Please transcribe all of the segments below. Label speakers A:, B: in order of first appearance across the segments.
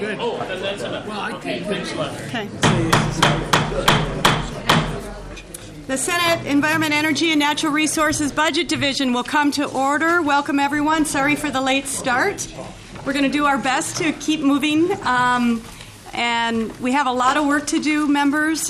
A: good.
B: Oh, then that's enough.
A: Well,
B: Okay, thanks a lot.
C: Okay. The Senate Environment, Energy, and Natural Resources Budget Division will come to order. Welcome, everyone. Sorry for the late start. We're going to do our best to keep moving, and we have a lot of work to do, members.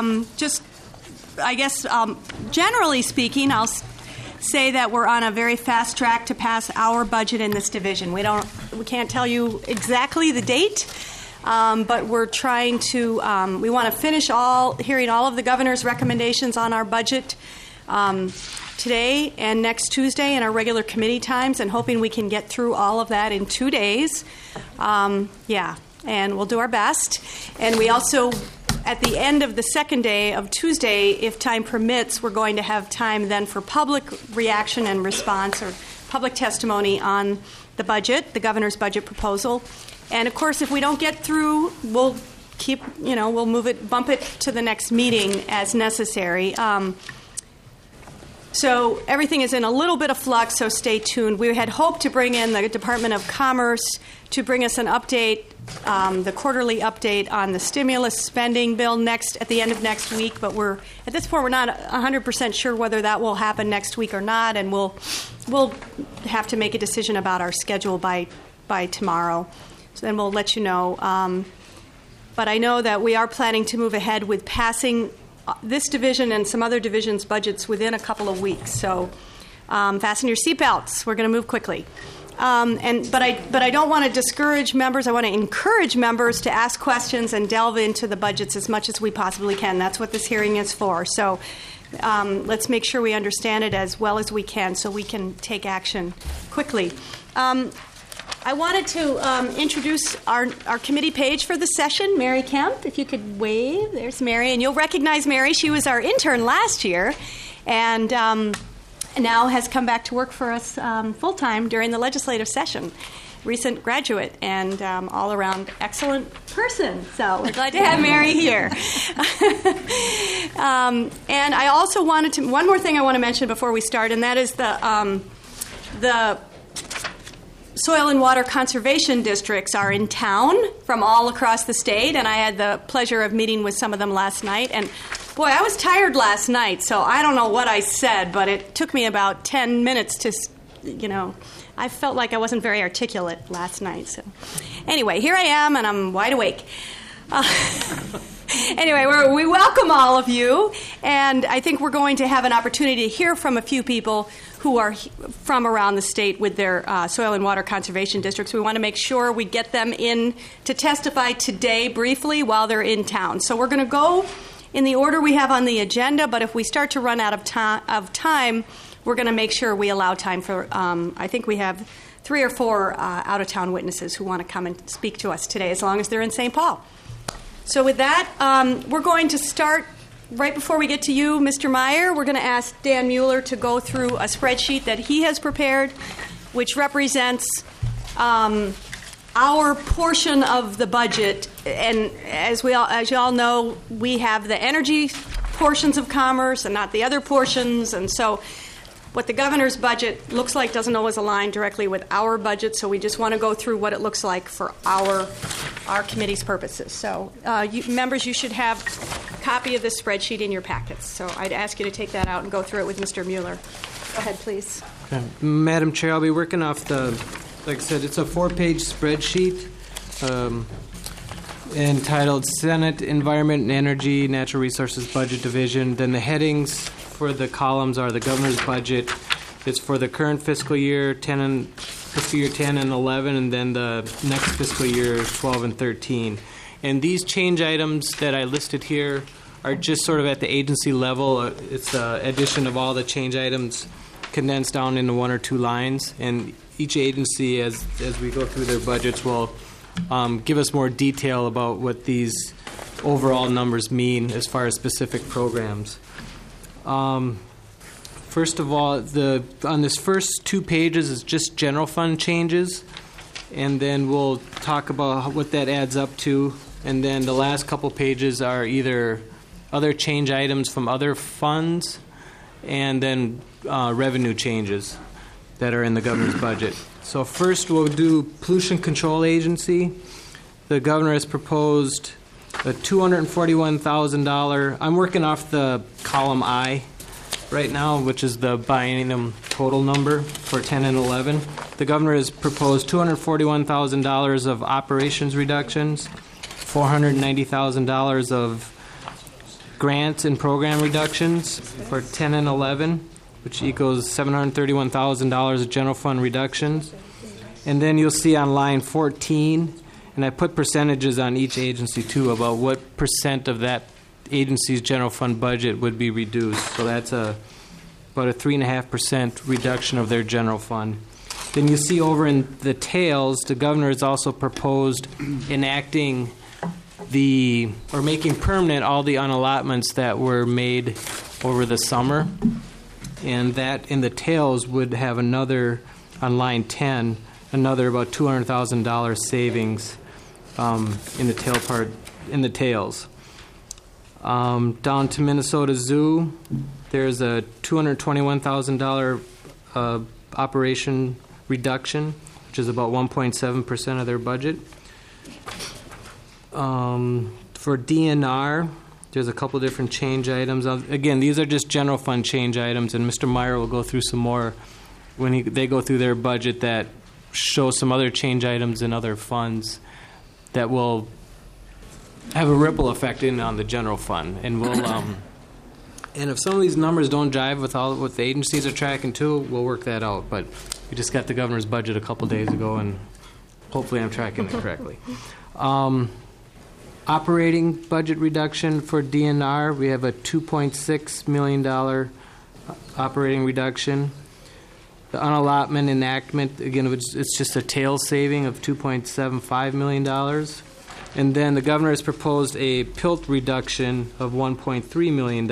C: Generally speaking, I'll say that we're on a very fast track to pass our budget in this division. We can't tell you exactly the date. But we're trying to, we want to finish hearing all of the governor's recommendations on our budget today and next Tuesday in our regular committee times, and hoping we can get through all of that in 2 days. And we'll do our best. And we also, at the end of the second day of Tuesday, if time permits, we're going to have time then for public reaction and response or public testimony on the budget, the governor's budget proposal. And, of course, if we don't get through, we'll we'll bump it to the next meeting as necessary. So everything is in a little bit of flux, so stay tuned. We had hoped to bring in the Department of Commerce to bring us an update, the quarterly update on the stimulus spending bill at the end of next week, but at this point we're not 100% sure whether that will happen next week or not, and we'll have to make a decision about our schedule by tomorrow. So then we'll let you know. But I know that we are planning to move ahead with passing this division and some other divisions' budgets within a couple of weeks. So fasten your seatbelts. We're going to move quickly. But I don't want to discourage members. I want to encourage members to ask questions and delve into the budgets as much as we possibly can. That's what this hearing is for. So let's make sure we understand it as well as we can so we can take action quickly. I wanted to introduce our committee page for the session. Mary Kemp, if you could wave. There's Mary. And you'll recognize Mary. She was our intern last year and now has come back to work for us full-time during the legislative session. Recent graduate and all-around excellent person. So we're glad to have Mary here. And I also wanted to, one more thing I want to mention before we start, and that is the soil and water conservation districts are in town from all across the state, and I had the pleasure of meeting with some of them last night. And boy, I was tired last night, so I don't know what I said, but it took me about 10 minutes to, I felt like I wasn't very articulate last night. So anyway, here I am, and I'm wide awake. Anyway, we welcome all of you, and I think we're going to have an opportunity to hear from a few people who are from around the state with their soil and water conservation districts. We want to make sure we get them in to testify today briefly while they're in town. So we're going to go in the order we have on the agenda, but if we start to run out of time, we're going to make sure we allow time for, I think we have 3 or 4 out-of-town witnesses who want to come and speak to us today, as long as they're in St. Paul. So with that, we're going to start right before we get to you, Mr. Meyer. We're going to ask Dan Mueller to go through a spreadsheet that he has prepared, which represents our portion of the budget. And as you all know, we have the energy portions of commerce and not the other portions. And so what the governor's budget looks like doesn't always align directly with our budget, so we just want to go through what it looks like for our committee's purposes. So, members, you should have a copy of this spreadsheet in your packets. So I'd ask you to take that out and go through it with Mr. Mueller. Go ahead, please.
D: Okay. Madam Chair, I'll be working off like I said, it's a 4-page spreadsheet entitled Senate Environment and Energy Natural Resources Budget Division. Then the headings for the columns are the governor's budget. It's for the current fiscal year, fiscal year 10 and 11, and then the next fiscal year, 12 and 13. And these change items that I listed here are just sort of at the agency level. It's an addition of all the change items condensed down into 1 or 2 lines. And each agency, as we go through their budgets, will give us more detail about what these overall numbers mean as far as specific programs. First of all, on this first 2 pages is just general fund changes, and then we'll talk about what that adds up to. And then the last couple pages are either other change items from other funds and then revenue changes that are in the governor's budget. So first we'll do Pollution Control Agency. the governor has proposed a $241,000. I'm working off the column I right now, which is the biennium total number for 10 and 11. The governor has proposed $241,000 of operations reductions, $490,000 of grants and program reductions for 10 and 11, which equals $731,000 of general fund reductions. And then you'll see on line 14, and I put percentages on each agency too about what percent of that agency's general fund budget would be reduced. So that's about a 3.5% reduction of their general fund. Then you see over in the tails, the governor has also proposed enacting or making permanent all the unallotments that were made over the summer. And that in the tails would have another, on line 10, another about $200,000 savings in the tail part, in the tails. Down to Minnesota Zoo, there's a $221,000 operation reduction, which is about 1.7% of their budget. For DNR, there's a couple different change items. Again, these are just general fund change items, and Mr. Meyer will go through some more when they go through their budget that show some other change items in other funds that will have a ripple effect on the general fund. And we'll and if some of these numbers don't jive with what the agencies are tracking too, we'll work that out. But we just got the governor's budget a couple days ago, and hopefully I'm tracking it correctly. Operating budget reduction for DNR, we have a $2.6 million operating reduction. The unallotment enactment, again, it's just a tail saving of $2.75 million. And then the governor has proposed a PILT reduction of $1.3 million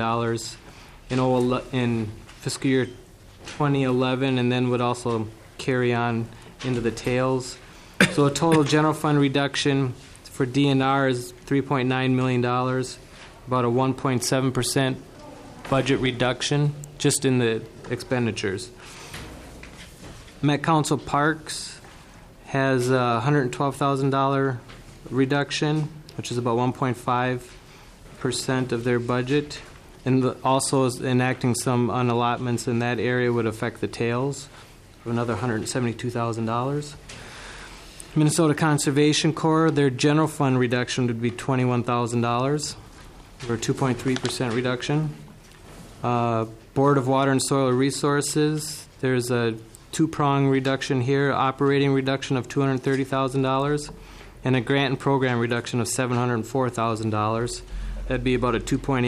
D: in fiscal year 2011, and then would also carry on into the tails. So a total general fund reduction for DNR is $3.9 million, about a 1.7% budget reduction just in the expenditures. Met Council Parks has a $112,000 reduction, which is about 1.5% of their budget, and also is enacting some unallotments in that area would affect the tails of another $172,000. Minnesota Conservation Corps, their general fund reduction would be $21,000, or 2.3% reduction. Board of Water and Soil Resources, there's a two-prong reduction here, operating reduction of $230,000, and a grant and program reduction of $704,000. That'd be about a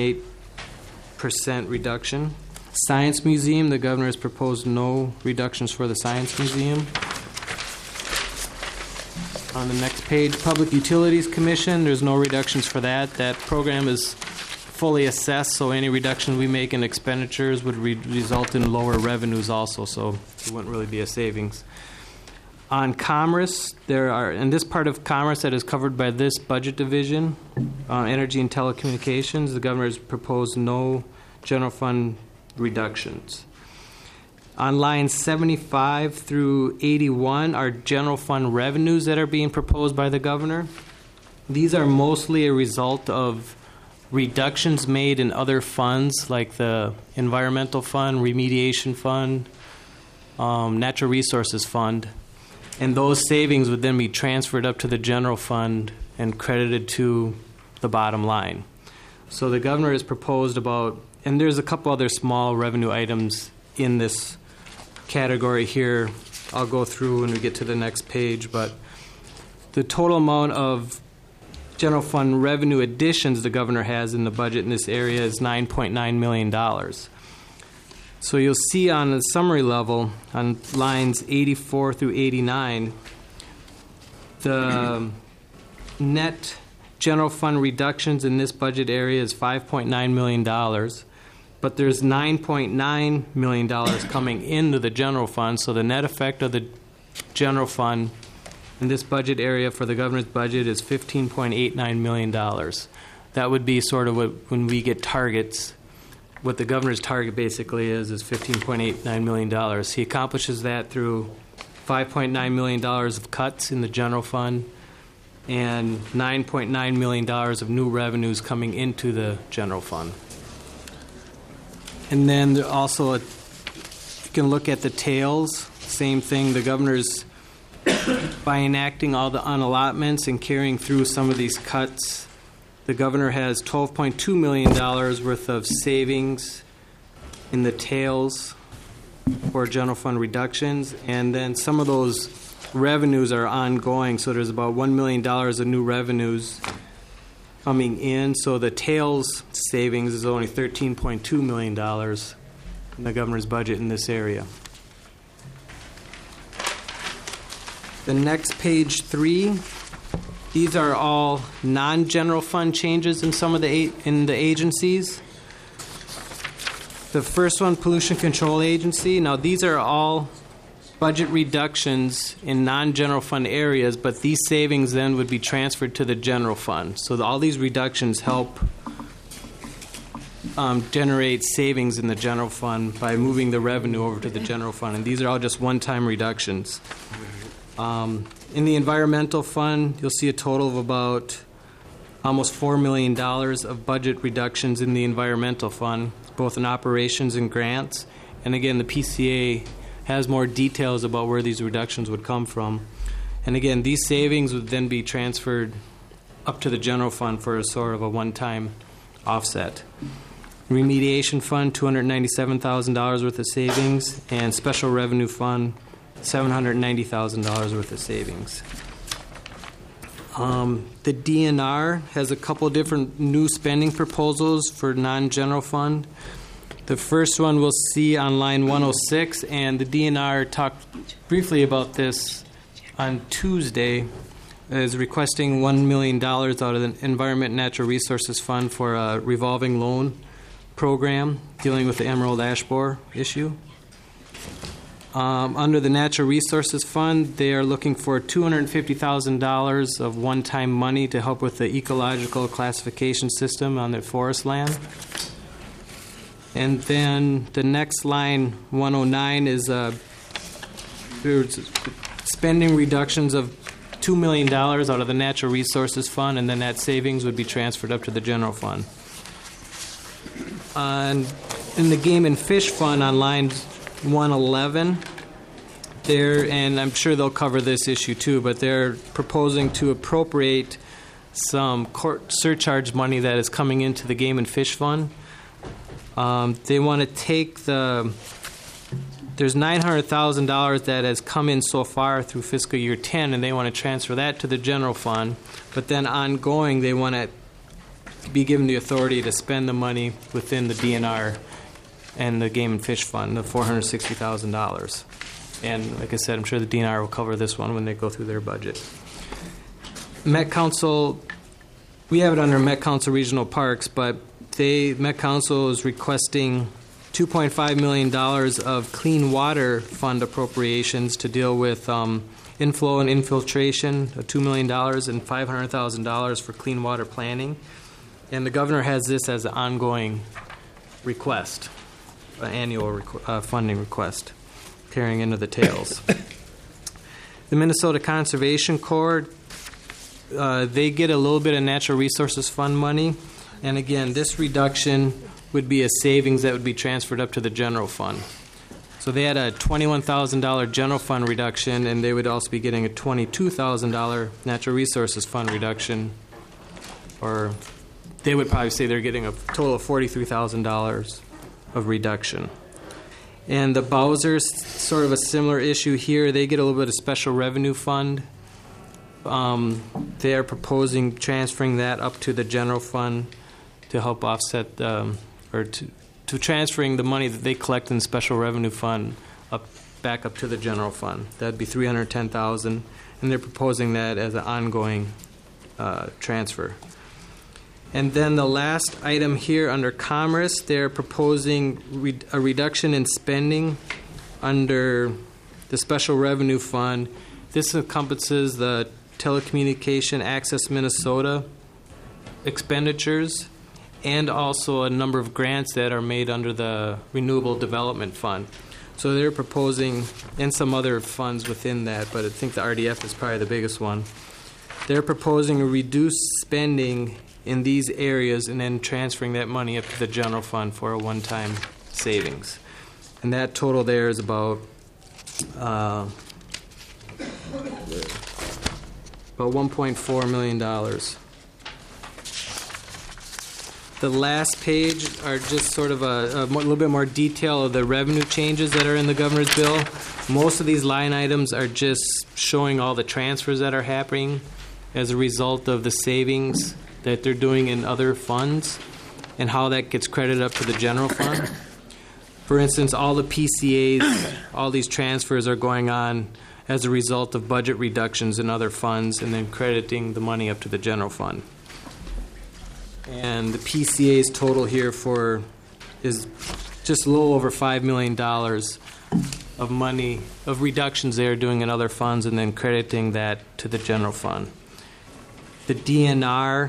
D: 2.8% reduction. Science Museum, the governor has proposed no reductions for the Science Museum. On the next page, Public Utilities Commission, there's no reductions for that. That program is fully assessed, so any reduction we make in expenditures would result in lower revenues also, so it wouldn't really be a savings. On Commerce, and this part of Commerce that is covered by this budget division, Energy and Telecommunications, the governor has proposed no general fund reductions. On lines 75 through 81 are general fund revenues that are being proposed by the governor. These are mostly a result of reductions made in other funds like the Environmental Fund, Remediation Fund, Natural Resources Fund. And those savings would then be transferred up to the general fund and credited to the bottom line. So the governor has proposed and there's a couple other small revenue items in this category here. I'll go through when we get to the next page, but the total amount of general fund revenue additions the governor has in the budget in this area is $9.9 million. So you'll see on the summary level on lines 84 through 89, the net general fund reductions in this budget area is $5.9 million. But there's $9.9 million coming into the general fund, so the net effect of the general fund in this budget area for the governor's budget is $15.89 million. That would be sort of when we get targets, what the governor's target basically is $15.89 million. He accomplishes that through $5.9 million of cuts in the general fund, and $9.9 million of new revenues coming into the general fund. And then there also, you can look at the tails, same thing. The governor's, by enacting all the unallotments and carrying through some of these cuts, the governor has $12.2 million worth of savings in the tails for general fund reductions, and then some of those revenues are ongoing, so there's about $1 million of new revenues coming in, so the tails savings is only $13.2 million in the governor's budget in this area. The next, page 3, these are all non-general fund changes in some of the agencies. The first one, Pollution Control Agency. Now, these are all budget reductions in non-general fund areas, but these savings then would be transferred to the general fund. So all these reductions help generate savings in the general fund by moving the revenue over to the general fund. And these are all just one-time reductions. In the environmental fund, you'll see a total of about almost $4 million of budget reductions in the environmental fund, both in operations and grants. And again, the PCA has more details about where these reductions would come from. And again, these savings would then be transferred up to the general fund for a sort of a one-time offset. Remediation fund, $297,000 worth of savings, and special revenue fund, $790,000 worth of savings. The DNR has a couple different new spending proposals for non-general fund. The first one we'll see on line 106, and the DNR talked briefly about this on Tuesday, is requesting $1 million out of the Environment and Natural Resources Fund for a revolving loan program dealing with the emerald ash borer issue. Under the Natural Resources Fund, they are looking for $250,000 of one-time money to help with the ecological classification system on their forest land. And then the next line, 109, is there's spending reductions of $2 million out of the Natural Resources Fund, and then that savings would be transferred up to the general fund. In the Game and Fish Fund on line 111, and I'm sure they'll cover this issue too, but they're proposing to appropriate some court surcharge money that is coming into the Game and Fish Fund. They want to take there's $900,000 that has come in so far through fiscal year 10, and they want to transfer that to the general fund. But then ongoing, they want to be given the authority to spend the money within the DNR and the Game and Fish Fund, the $460,000. And like I said, I'm sure the DNR will cover this one when they go through their budget. Met Council, we have it under Met Council Regional Parks, but Met Council is requesting $2.5 million of clean water fund appropriations to deal with inflow and infiltration of $2 million and $500,000 for clean water planning. And the governor has this as an ongoing request, an annual funding request, carrying into the tails. The Minnesota Conservation Corps, they get a little bit of Natural Resources Fund money. And again, this reduction would be a savings that would be transferred up to the general fund. So they had a $21,000 general fund reduction, and they would also be getting a $22,000 Natural Resources Fund reduction, or they would probably say they're getting a total of $43,000 of reduction. And the Bowser's sort of a similar issue here. They get a little bit of special revenue fund. They are proposing transferring that up to the general fund to help offset, or to transferring the money that they collect in the special revenue fund back up to the general fund. That'd be $310,000, and they're proposing that as an ongoing transfer. And then the last item here under Commerce, they're proposing a reduction in spending under the Special Revenue Fund. This encompasses the Telecommunication Access Minnesota expenditures and also a number of grants that are made under the Renewable Development Fund. So they're proposing, and some other funds within that, but I think the RDF is probably the biggest one. they're proposing to reduce spending in these areas and then transferring that money up to the general fund for a one-time savings. And that total there is about $1.4 million. The last page are just sort of a little bit more detail of the revenue changes that are in the governor's bill. Most of these line items are just showing all the transfers that are happening as a result of the savings that they're doing in other funds and how that gets credited up to the general fund. For instance, all the PCAs, all these transfers are going on as a result of budget reductions in other funds and then crediting the money up to the general fund. And the PCA's total here is just a little over $5 million of money, of reductions they're doing in other funds and then crediting that to the general fund. The DNR,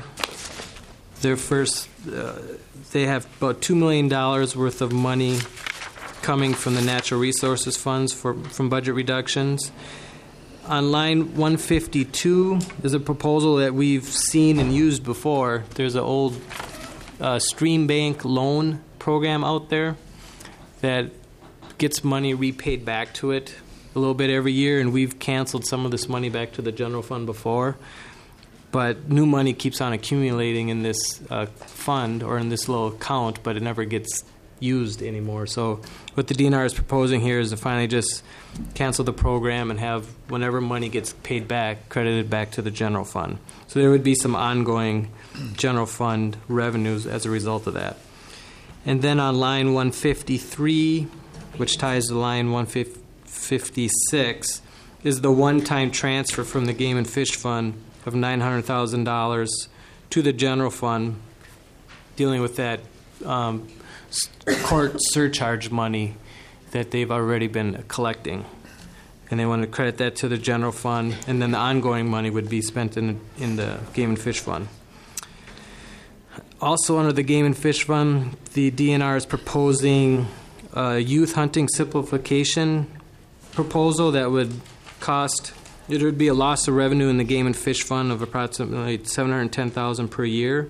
D: they have about $2 million worth of money coming from the natural resources funds from budget reductions. On line 152, there's a proposal that we've seen and used before. There's an old stream bank loan program out there that gets money repaid back to it a little bit every year, and we've canceled some of this money back to the general fund before. But new money keeps on accumulating in this fund or in this little account, but it never gets used anymore. So what the DNR is proposing here is to finally just cancel the program and have whenever money gets paid back, credited back to the general fund. So there would be some ongoing general fund revenues as a result of that. And then on line 153, which ties to line 156, is the one-time transfer from the Game and Fish Fund of $900,000 to the general fund, dealing with that court surcharge money that they've already been collecting. And they want to credit that to the general fund, and then the ongoing money would be spent in the Game and Fish Fund. Also under the Game and Fish Fund, the DNR is proposing a youth hunting simplification proposal that would cost, it would be a loss of revenue in the Game and Fish Fund of approximately $710,000 per year.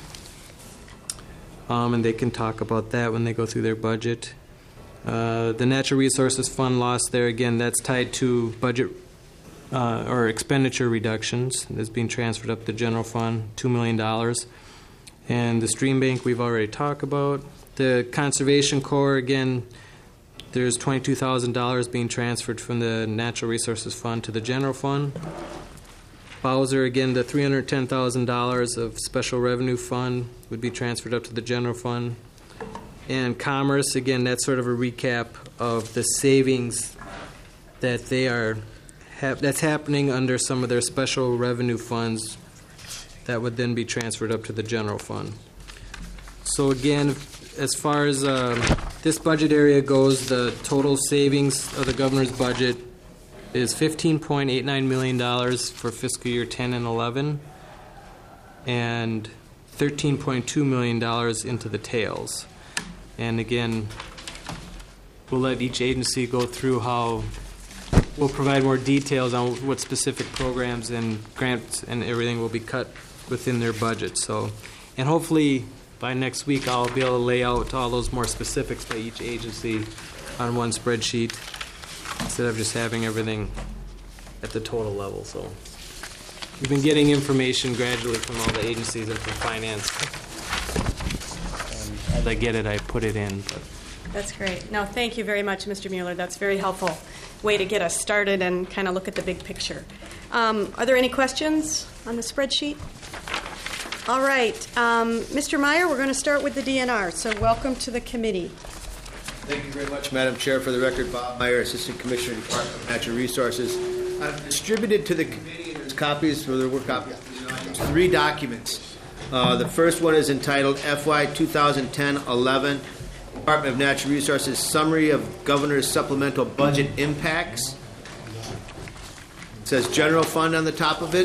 D: And they can talk about that when they go through their budget. The Natural Resources Fund loss there, again, that's tied to budget or expenditure reductions. That's being transferred up the general fund, $2 million. And the stream bank we've already talked about. The Conservation Corps, again, there's $22,000 being transferred from the Natural Resources Fund to the general fund. Bowser, again, the $310,000 of special revenue fund would be transferred up to the general fund. And Commerce, again, that's sort of a recap of the savings that that's happening under some of their special revenue funds that would then be transferred up to the general fund. So again, as far as this budget area goes, the total savings of the governor's budget is $15.89 million for fiscal year 10 and 11, and $13.2 million into the tails. And again, we'll let each agency go through how we'll provide more details on what specific programs and grants and everything will be cut within their budget. So, and hopefully by next week I'll be able to lay out all those more specifics by each agency on one spreadsheet, instead of just having everything at the total level. So we've been getting information gradually from all the agencies and from finance. And as I get it, I put it in. But.
C: That's great. No, thank you very much, Mr. Mueller. That's a very helpful way to get us started and kind of look at the big picture. Are there any questions on the spreadsheet? All right. Mr. Meyer, we're going to start with the DNR. So welcome to the committee.
A: Thank you very much, Madam Chair. For the record, Bob Meyer, Assistant Commissioner, Department of Natural Resources. I've distributed to the committee, and there's copies for the work copies, 3 documents. The first one is entitled FY 2010-11, Department of Natural Resources Summary of Governor's Supplemental Budget Impacts. It says General Fund on the top of it.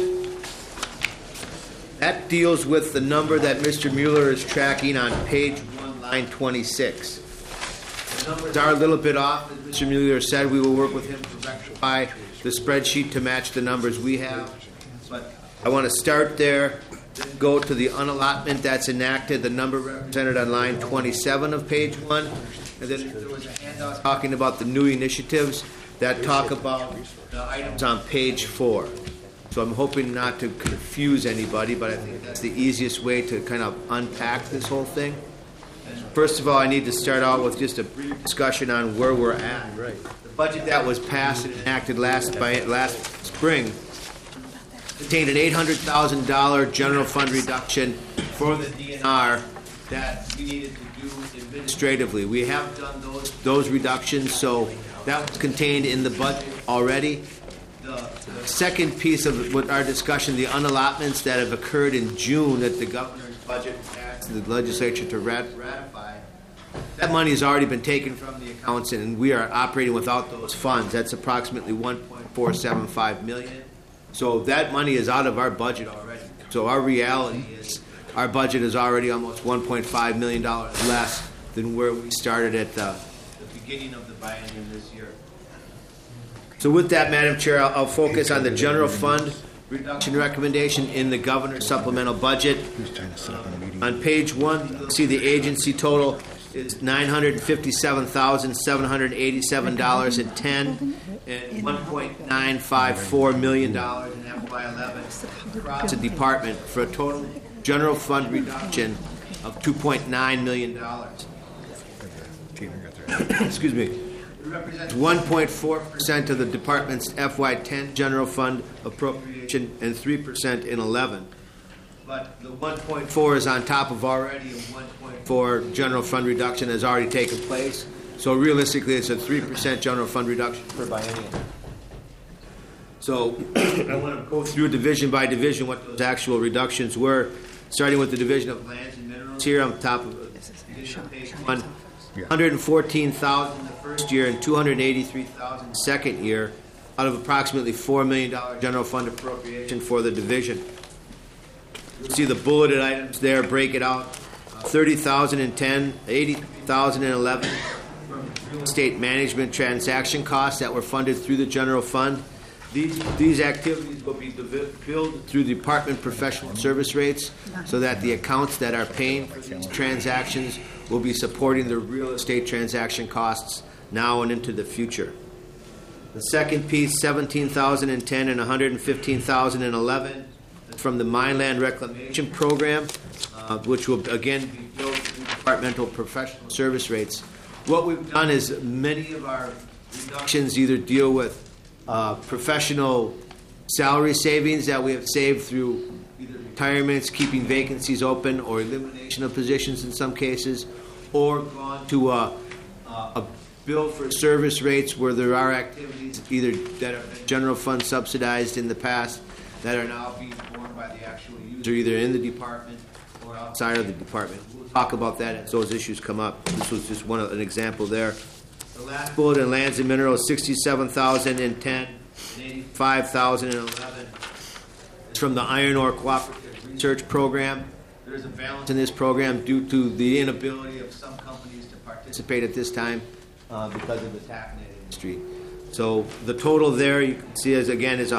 A: That deals with the number that Mr. Mueller is tracking on page 1, line 26. The numbers are a little bit off. As Mr. Mueller said, we will work with him to rectify the spreadsheet to match the numbers we have. But I want to start there, go to the unallotment that's enacted, the number represented on line 27 of page 1, and then there was a handout talking about the new initiatives that talk about the items on page 4. So I'm hoping not to confuse anybody, but I think that's the easiest way to kind of unpack this whole thing. First of all, I need to start out with just a brief discussion on where we're at. The budget that was passed and enacted last spring contained an $800,000 general fund reduction for the DNR that we needed to do administratively. We have done those reductions, so that was contained in the budget already. The second piece of what our discussion, the unallotments that have occurred in June that the governor's budget asked the legislature to ratify, that money has already been taken from the accounts, and we are operating without those funds. That's approximately $1.475 million. So that money is out of our budget already. So our reality is our budget is already almost $1.5 million less than where we started at the beginning of the biennium this year. So with that, Madam Chair, I'll focus on the general fund reduction recommendation in the governor's supplemental budget. On page 1, you'll see the agency total is $957,787.10 and $1.954 million in FY11 across the department for a total general fund reduction of $2.9 million. Excuse me. It represents 1.4% of the department's FY10 general fund appropriation and 3% in 11. But the 1.4 is on top of already a 1.4 general fund reduction has already taken place. So realistically, it's a 3% general fund reduction per biennium. So I want to go through division by division what those actual reductions were, starting with the division of lands and minerals here on top of page 1. 114,000 the first year and 283,000 second year out of approximately $4 million general fund appropriation for the division. You'll see the bulleted items there, break it out. 30,000 in 10, 80,000 in 11 from real estate management transaction costs that were funded through the general fund. These activities will be billed through department professional service rates so that the accounts that are paying for these transactions will be supporting the real estate transaction costs now and into the future. The second piece, 17,010 and 115,011 from the Mineland Reclamation Program, which will again be billed through departmental professional service rates. What we've done is many of our reductions either deal with professional salary savings that we have saved through either retirements, keeping vacancies open, or elimination of positions in some cases, or gone to a bill for service rates where there are activities either that are general fund subsidized in the past that are now being borne by the actual user either in the department or outside of the department. We'll talk about that as those issues come up. This was just an example there. The last bullet in lands and minerals, 67,010 and 85,011. It's from the Iron Ore Cooperative Research Program. There's a balance in this program due to the inability of some companies to participate at this time because of the tacknet industry. So the total there you can see is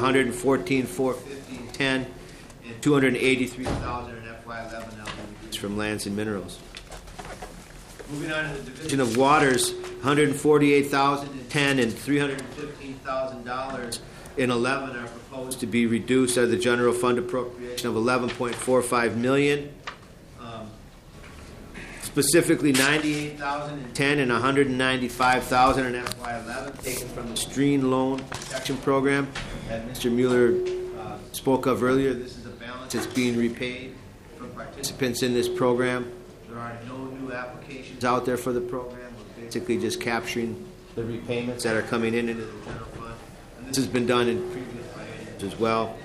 A: 114,450.10 and 283,000 in FY11 reduced from lands and minerals. Moving on to the division of waters, 148,010 and $315,000 in 11 are proposed to be reduced out of the general fund appropriation of $11.45 million. Specifically, 98,010 and 195,000 in FY11 taken from the Stream Loan Protection Program that Mr. Mueller spoke of earlier. This is a balance that's being repaid from participants in this program. There are no new applications out there for the program. We're basically just capturing the repayments that are coming into the general fund. And this has been done in previous bienniums as well.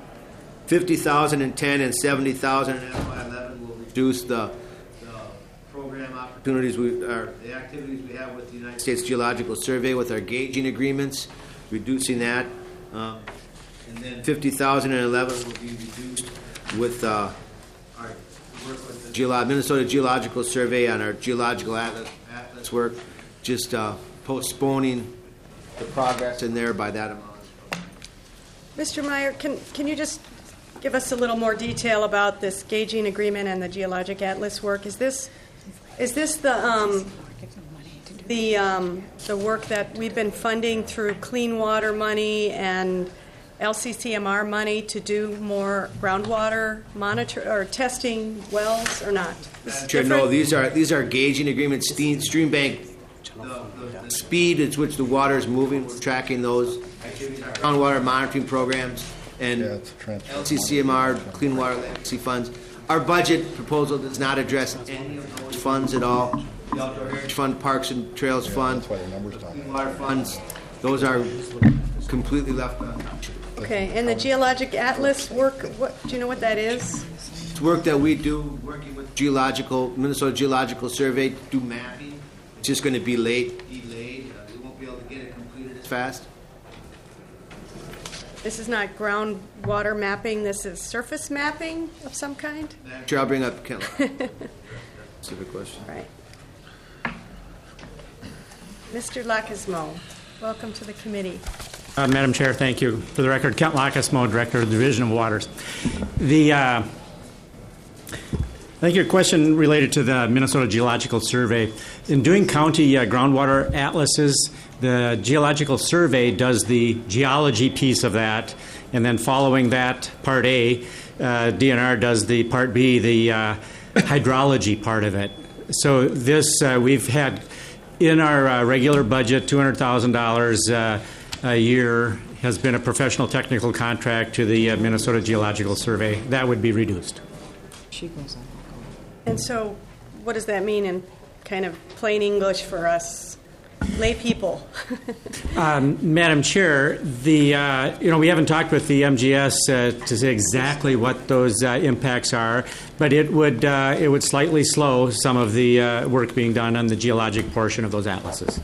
A: 50,010 and 70,000 in FY11 will reduce the program opportunities, the activities we have with the United States Geological Survey with our gauging agreements, reducing that. And then 50,011 will be reduced with our work with the Minnesota Geological Survey on our geological atlas work, just postponing the progress in there by that amount.
C: Mr. Meyer, can you just give us a little more detail about this gauging agreement and the geologic atlas work. Is this the work that we've been funding through clean water money and LCCMR money to do more groundwater monitor or testing wells or not?
A: Chair, no, these are gauging agreements. Stream bank, the speed at which the water is moving, we're tracking those activities. Our groundwater monitoring programs and LCCMR, Clean Water Legacy funds. Our budget proposal does not address any of those funds at all. The Outdoor Heritage Fund, Parks and Trails Fund, Clean Water funds, those are completely left untouched.
C: Okay, and the geologic atlas work, do you know what that is?
A: It's work that we do working with Minnesota Geological Survey to do mapping. It's just going to be delayed. We won't be able to get it completed as fast.
C: This is not groundwater mapping, this is surface mapping of some kind?
A: Sure, I'll bring up Kent. Specific question.
C: Right. Mr. Lacasmo, welcome to the committee.
B: Madam Chair, thank you. For the record, Kent Lacasmo, Director of the Division of Waters. I think your question related to the Minnesota Geological Survey. In doing county groundwater atlases, the Geological Survey does the geology piece of that, and then following that, Part A, DNR does the Part B, the hydrology part of it. So this, we've had in our regular budget, $200,000 a year has been a professional technical contract to the Minnesota Geological Survey. That would be reduced.
C: And so what does that mean in kind of plain English for us lay people?
B: Madam Chair, we haven't talked with the MGS to say exactly what those impacts are, but it would slightly slow some of the work being done on the geologic portion of those atlases.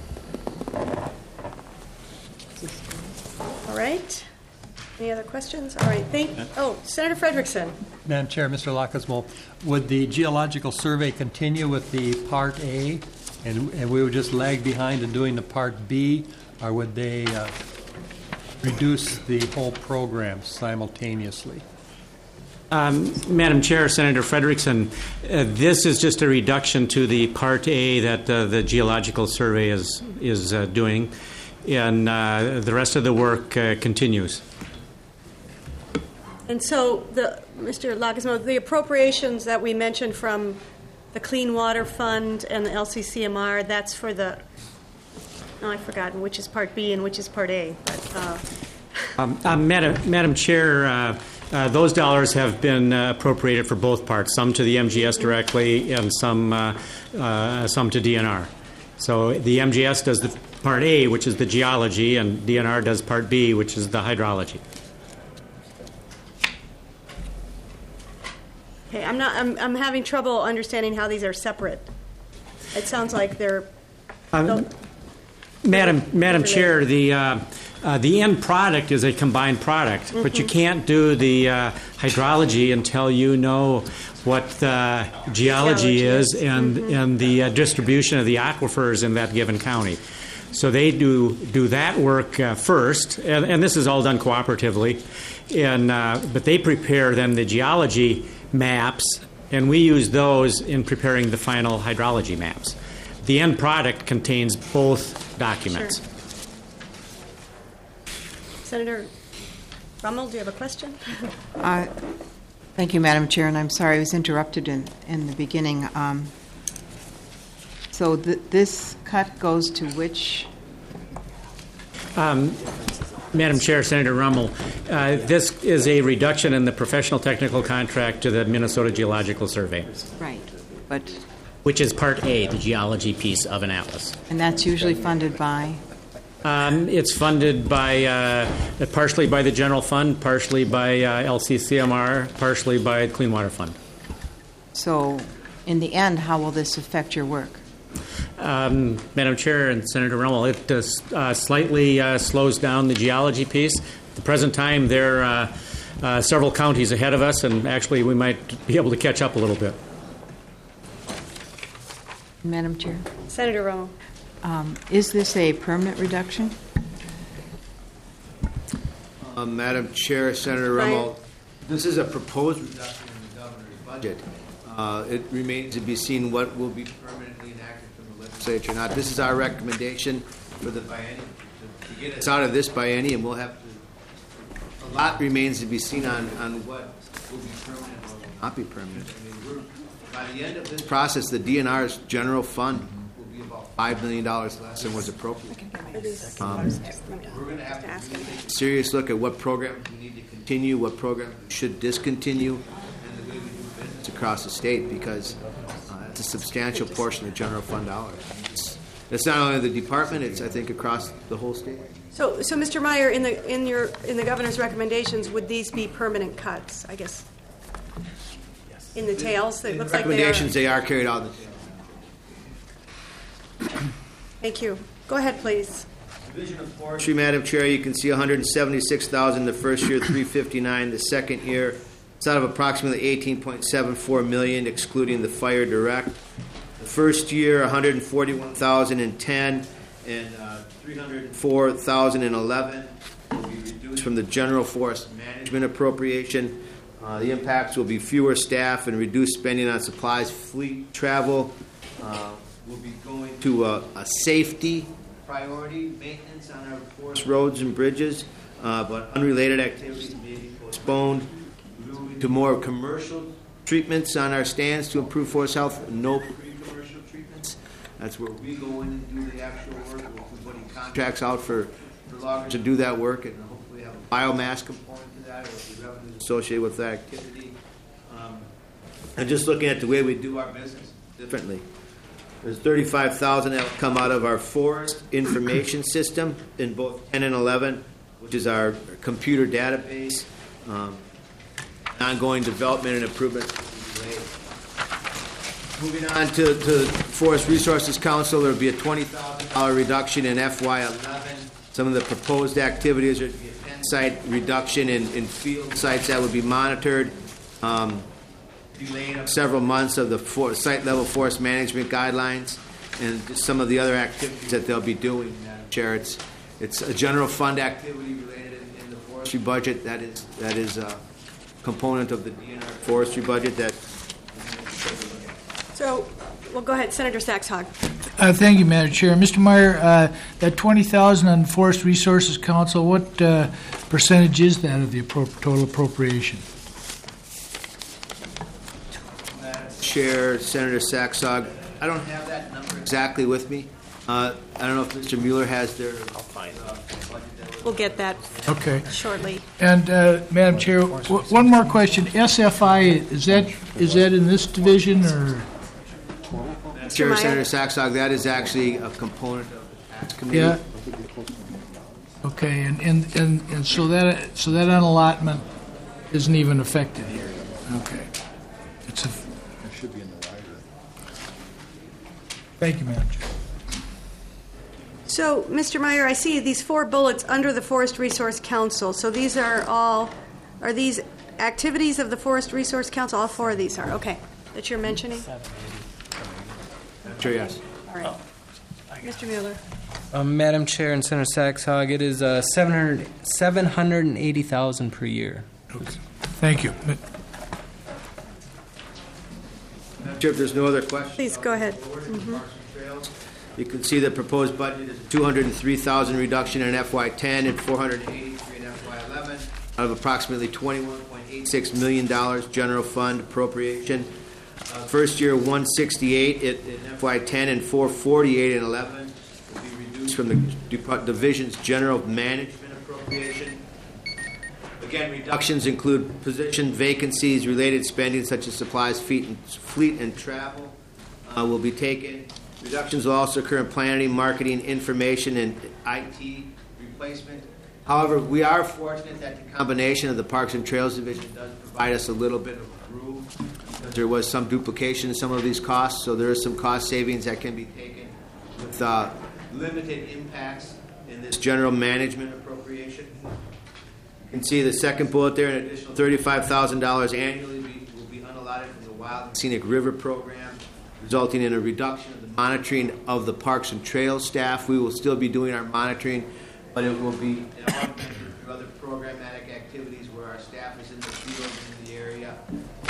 C: All right. Any other questions? All right. Senator Frederickson.
E: Madam Chair, Mr. Lacasmo, would the Geological Survey continue with the Part A, and we would just lag behind in doing the Part B, or would they reduce the whole program simultaneously?
B: Madam Chair, Senator Frederickson, this is just a reduction to the Part A that the Geological Survey is doing, and the rest of the work continues.
C: And so, Mr. Lacasmo, the appropriations that we mentioned from the Clean Water Fund and the LCCMR, that's for I've forgotten which is Part B and which is Part A. But,
B: Madam Chair, those dollars have been appropriated for both parts, some to the MGS directly and some to DNR. So the MGS does the Part A, which is the geology, and DNR does Part B, which is the hydrology.
C: okay, I'm having trouble understanding how these are separate. It sounds like they're.
B: Madam Chair, the end product is a combined product, but you can't do the hydrology until you know what the geology is and the distribution of the aquifers in that given county. So they do that work first, and this is all done cooperatively. But they prepare then the geology maps, and we use those in preparing the final hydrology maps. The end product contains both documents.
C: Sure. Senator Rummel, do you have a question?
F: Thank you, Madam Chair, and I'm sorry I was interrupted in the beginning. So this cut goes to which?
B: Madam Chair, Senator Rummel, this is a reduction in the professional technical contract to the Minnesota Geological Survey.
F: Right, but...
B: Which is Part A, the geology piece of an atlas.
F: And that's usually funded by?
B: It's funded by partially by the general fund, partially by LCCMR, partially by the Clean Water Fund.
F: So, in the end, how will this affect your work?
B: Madam Chair and Senator Rummel, it slightly slows down the geology piece. At the present time, there are several counties ahead of us, and actually we might be able to catch up a little bit.
F: Madam Chair?
C: Senator Rummel.
F: Is this a permanent reduction?
A: Madam Chair, Senator Rummel, This is a proposed reduction in the governor's budget. It remains to be seen what will be permanently enacted from the legislature or not. This is our recommendation for the biennium. To get us out of this biennium, we'll have to, a lot remains to be seen on what will be permanent and what will not be permanent. I mean, by the end of this process, the DNR's general fund will be about $5 million less than was appropriate. We're going to have to take a serious look at what programs we need to continue, what programs we should discontinue, and the way we do business across the state, because it's a substantial portion of general fund dollars. It's not only the department; it's, I think, across the whole state.
C: So Mr. Meyer, in the governor's recommendations, would these be permanent cuts? I guess. In the tails, it looks like they are.
A: Recommendations, they are carried out in the tails.
C: Thank you. Go ahead, please.
A: Division of Forestry, Madam Chair, you can see $176,000 the first year, $359,000 the second year. It's out of approximately $18.74 million, excluding the fire direct. The first year, $141,010 and $304,011 will be reduced from the general forest management appropriation. The impacts will be fewer staff and reduced spending on supplies, fleet, travel. Will be going to a safety priority, maintenance on our forest roads and bridges, but unrelated activities may be postponed. Moving to more commercial treatments on our stands to improve forest health, no pre-commercial treatments. That's where we go in and do the actual work. We'll be putting contracts out for loggers to do that work, and hopefully have a biomass component to that, or the revenues associated with that activity. And just looking at the way we do our business differently. There's $35,000 that will come out of our forest information system in both 10 and 11, which is our computer database. Ongoing development and improvement. Moving on to Forest Resources Council, there will be a $20,000 reduction in FY11. Some of the proposed activities are to be a 10-site reduction in field sites that would be monitored. Delaying up several months of the site-level forest management guidelines, and just some of the other activities that they'll be doing, Madam Chair. It's a general fund activity related in the forestry budget. That is a component of the DNR forestry budget that.
C: So, well, go ahead, Senator Saxhog.
G: Thank you, Madam Chair. Mr. Meyer, that $20,000 on Forest Resources Council, what percentage is that of the total appropriation?
A: Chair, Senator Saxhog, I don't have that number exactly with me. I don't know if Mr. Mueller has their. I'll find it.
C: We'll get that shortly.
G: And Madam Chair, one more question. SFI, is that in this division or?
A: Chair, Senator Saxhog, that is actually a component of the tax committee.
G: Yeah. Okay, and so that unallotment isn't even affected here. Okay.
H: Should be in the rider.
G: Thank you, Madam Chair.
C: So, Mr. Meyer, I see these 4 bullets under the Forest Resource Council. So these are these activities of the Forest Resource Council? All 4 of these are, okay, that you're mentioning?
A: Sure, yes.
C: All right. Mr. Mueller.
D: Madam Chair and Senator Saxhog, it is $780,000 per year.
G: Okay. Thank you.
A: Chair, if there's no other questions.
C: Please go ahead.
A: You can see the proposed budget is $203,000 reduction in FY10 and $483 in FY11 out of approximately $21.86 million general fund appropriation. First year, $168 in FY10 and $448 in 11 will be reduced from the division's general management appropriation. Again, reductions include position vacancies, related spending such as supplies, fleet, and travel will be taken. Reductions will also occur in planning, marketing, information, and IT replacement. However, we are fortunate that the combination of the Parks and Trails Division does provide us a little bit of room, because there was some duplication in some of these costs, so there is some cost savings that can be taken with limited impacts in this general management appropriation. You can see the second bullet there, an additional $35,000 annually will be unallotted from the Wild and Scenic River Program, resulting in a reduction of the monitoring of the Parks and Trails staff. We will still be doing our monitoring, but it will be augmented through other programmatic activities where our staff is in the field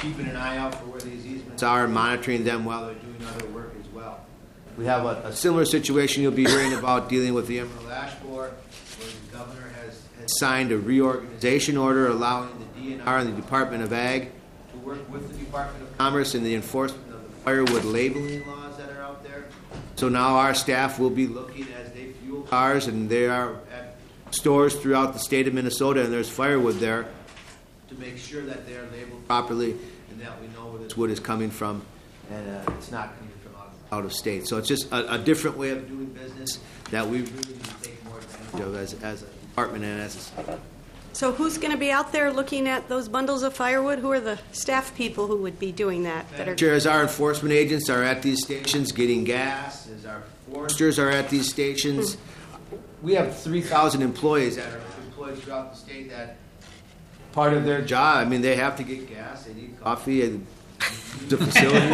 A: keeping an eye out for where these easements are and monitoring them while they're doing other work as well. We have a similar situation you'll be hearing about dealing with the Emerald Ash Borer, where the governor has signed a reorganization order allowing the DNR and the Department of Ag to work with the Department of Commerce in the enforcement of the firewood labeling laws that are out there. So now our staff will be looking as they fuel cars, and they are at stores throughout the state of Minnesota, and there's firewood there, to make sure that they're labeled properly and that we know where this wood is coming from, and it's not coming from out of state. So it's just a different way of doing business that we really need to take more advantage of as a department and as a state.
C: So who's going to be out there looking at those bundles of firewood? Who are the staff people who would be doing that?
A: Chair, as our enforcement agents are at these stations getting gas, as our foresters are at these stations, we have 3,000 employees that are employed throughout the state that part of their job, I mean, they have to get gas, they need coffee, and the facilities.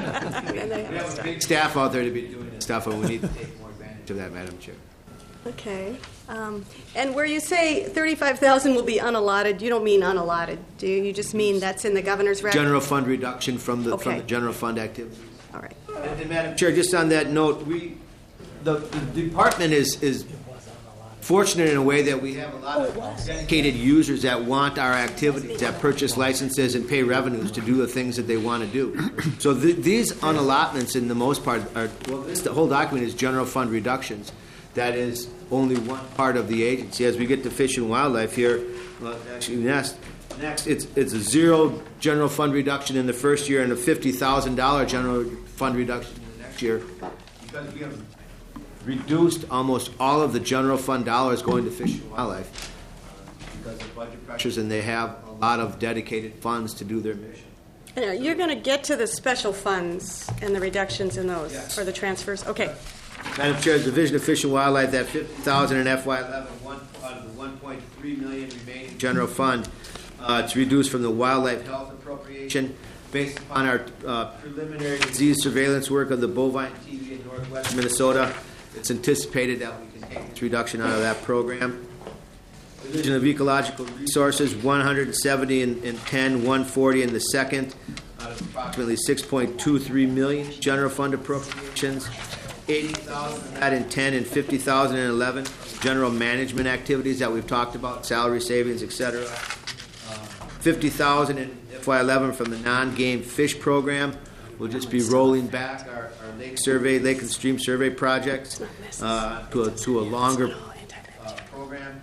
A: We have a big staff out there to be doing this stuff, and we need to take more advantage of that, Madam Chair.
C: Okay. And where you say 35,000 will be unallotted, you don't mean unallotted, do you? You just mean that's in the governor's record?
A: General fund reduction from the general fund activities.
C: All right.
A: And Madam Chair, just on that note, the department is fortunate in a way that we have a lot of dedicated users that want our activities, that purchase licenses and pay revenues to do the things that they want to do. So these unallotments, in the most part, the whole document is general fund reductions. That is only one part of the agency. As we get to Fish and Wildlife here, actually next it's a zero general fund reduction in the first year and a $50,000 general fund reduction in the next year, because we have reduced almost all of the general fund dollars going to Fish and Wildlife because of budget pressures, and they have a lot of dedicated funds to do their mission.
C: You're going to get to the special funds and the reductions in those, or the transfers? Okay.
A: Madam Chair, the Division of Fish and Wildlife, that $50,000 in FY11, out of the $1.3 million remaining general fund, it's reduced from the wildlife health appropriation based upon our preliminary disease surveillance work of the bovine TB in northwest Minnesota. It's anticipated that we can take this reduction out of that program. Division of Ecological Resources, 170 in 10, 140 in the second, out of approximately $6.23 million general fund appropriations. 80,000 of that in 10 and 50,000 in 11. General management activities that we've talked about, salary savings, etc. 50,000 in FY11 from the non-game fish program. We'll just be rolling back our lake and stream survey projects to a longer program.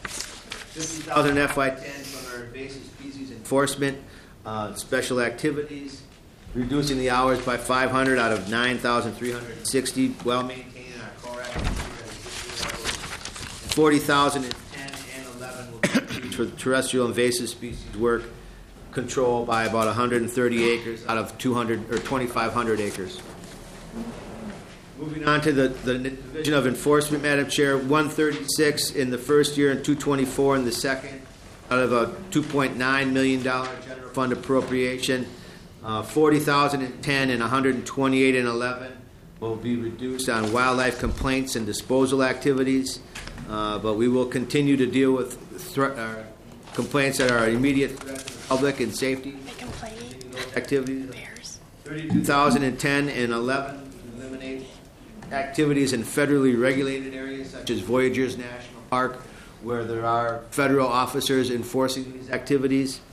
A: 50,000 in FY10 from our invasive species enforcement, special activities. Reducing the hours by 500 out of 9,360, well maintaining our core activities. 40,000 in 10 and 11 will be used for terrestrial invasive species work control by about 130 acres out of 200 or 2,500 acres. Moving on to the Division of Enforcement, Madam Chair, 136 in the first year and 224 in the second, out of a $2.9 million general fund appropriation. 40,000 in 10 and 128 in 11 will be reduced on wildlife complaints and disposal activities, but we will continue to deal with complaints that are an immediate threat to the public and safety activities. 32,000 in 10 and 11 eliminate activities in federally regulated areas such as Voyageurs National Park, where there are federal officers enforcing these activities.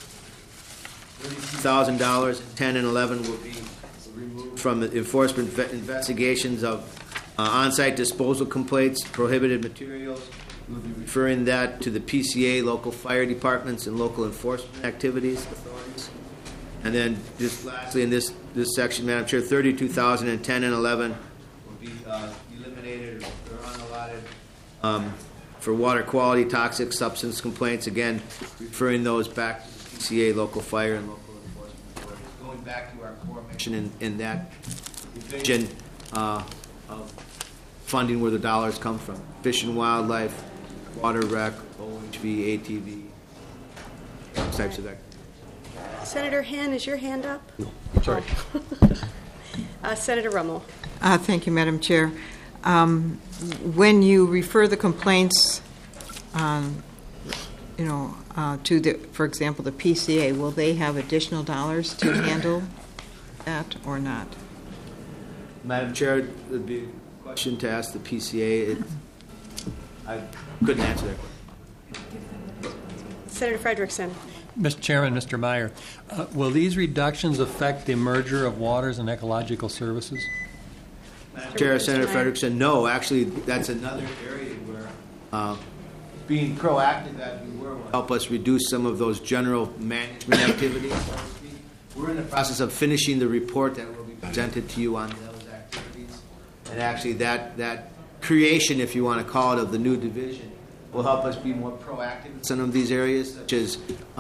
A: $32,000 in 10 and 11 will be removed from the enforcement investigations of on-site disposal complaints, prohibited materials. We'll be referring that to the PCA, local fire departments, and local enforcement activities authorities. And then just lastly in this section, Madam Chair, 32,000 in 10 and 11 will be eliminated or unallotted for water quality, toxic substance complaints. Again, referring those back to CA, local fire, and local enforcement authorities, going back to our core mission in that division of funding where the dollars come from. Fish and Wildlife, Water Rec, OHV, ATV, those types of activities.
C: Senator Hann, is your hand up?
A: No, sorry.
C: Senator Rummel.
F: Thank you, Madam Chair. When you refer the complaints to the, for example, the PCA, will they have additional dollars to handle that or not?
A: Madam Chair, it would be a question to ask the PCA. I couldn't answer that question.
C: Senator Frederickson.
E: Mr. Chairman, Mr. Meyer, will these reductions affect the merger of Waters and Ecological Services?
A: Madam Chair, Senator Frederickson, no. Actually, that's another area where being proactive as we were will help us reduce some of those general management activities. We're in the process of finishing the report that will be presented to you on those activities. And actually that creation, if you want to call it, of the new division will help us be more proactive in some of these areas, such as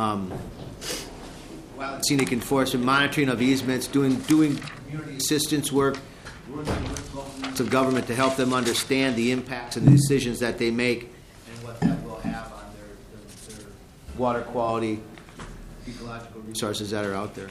A: scenic enforcement, monitoring of easements, doing community assistance work, working with local units of government to help them understand the impacts and the decisions that they make and what that will have on their water quality, ecological resources that are out there.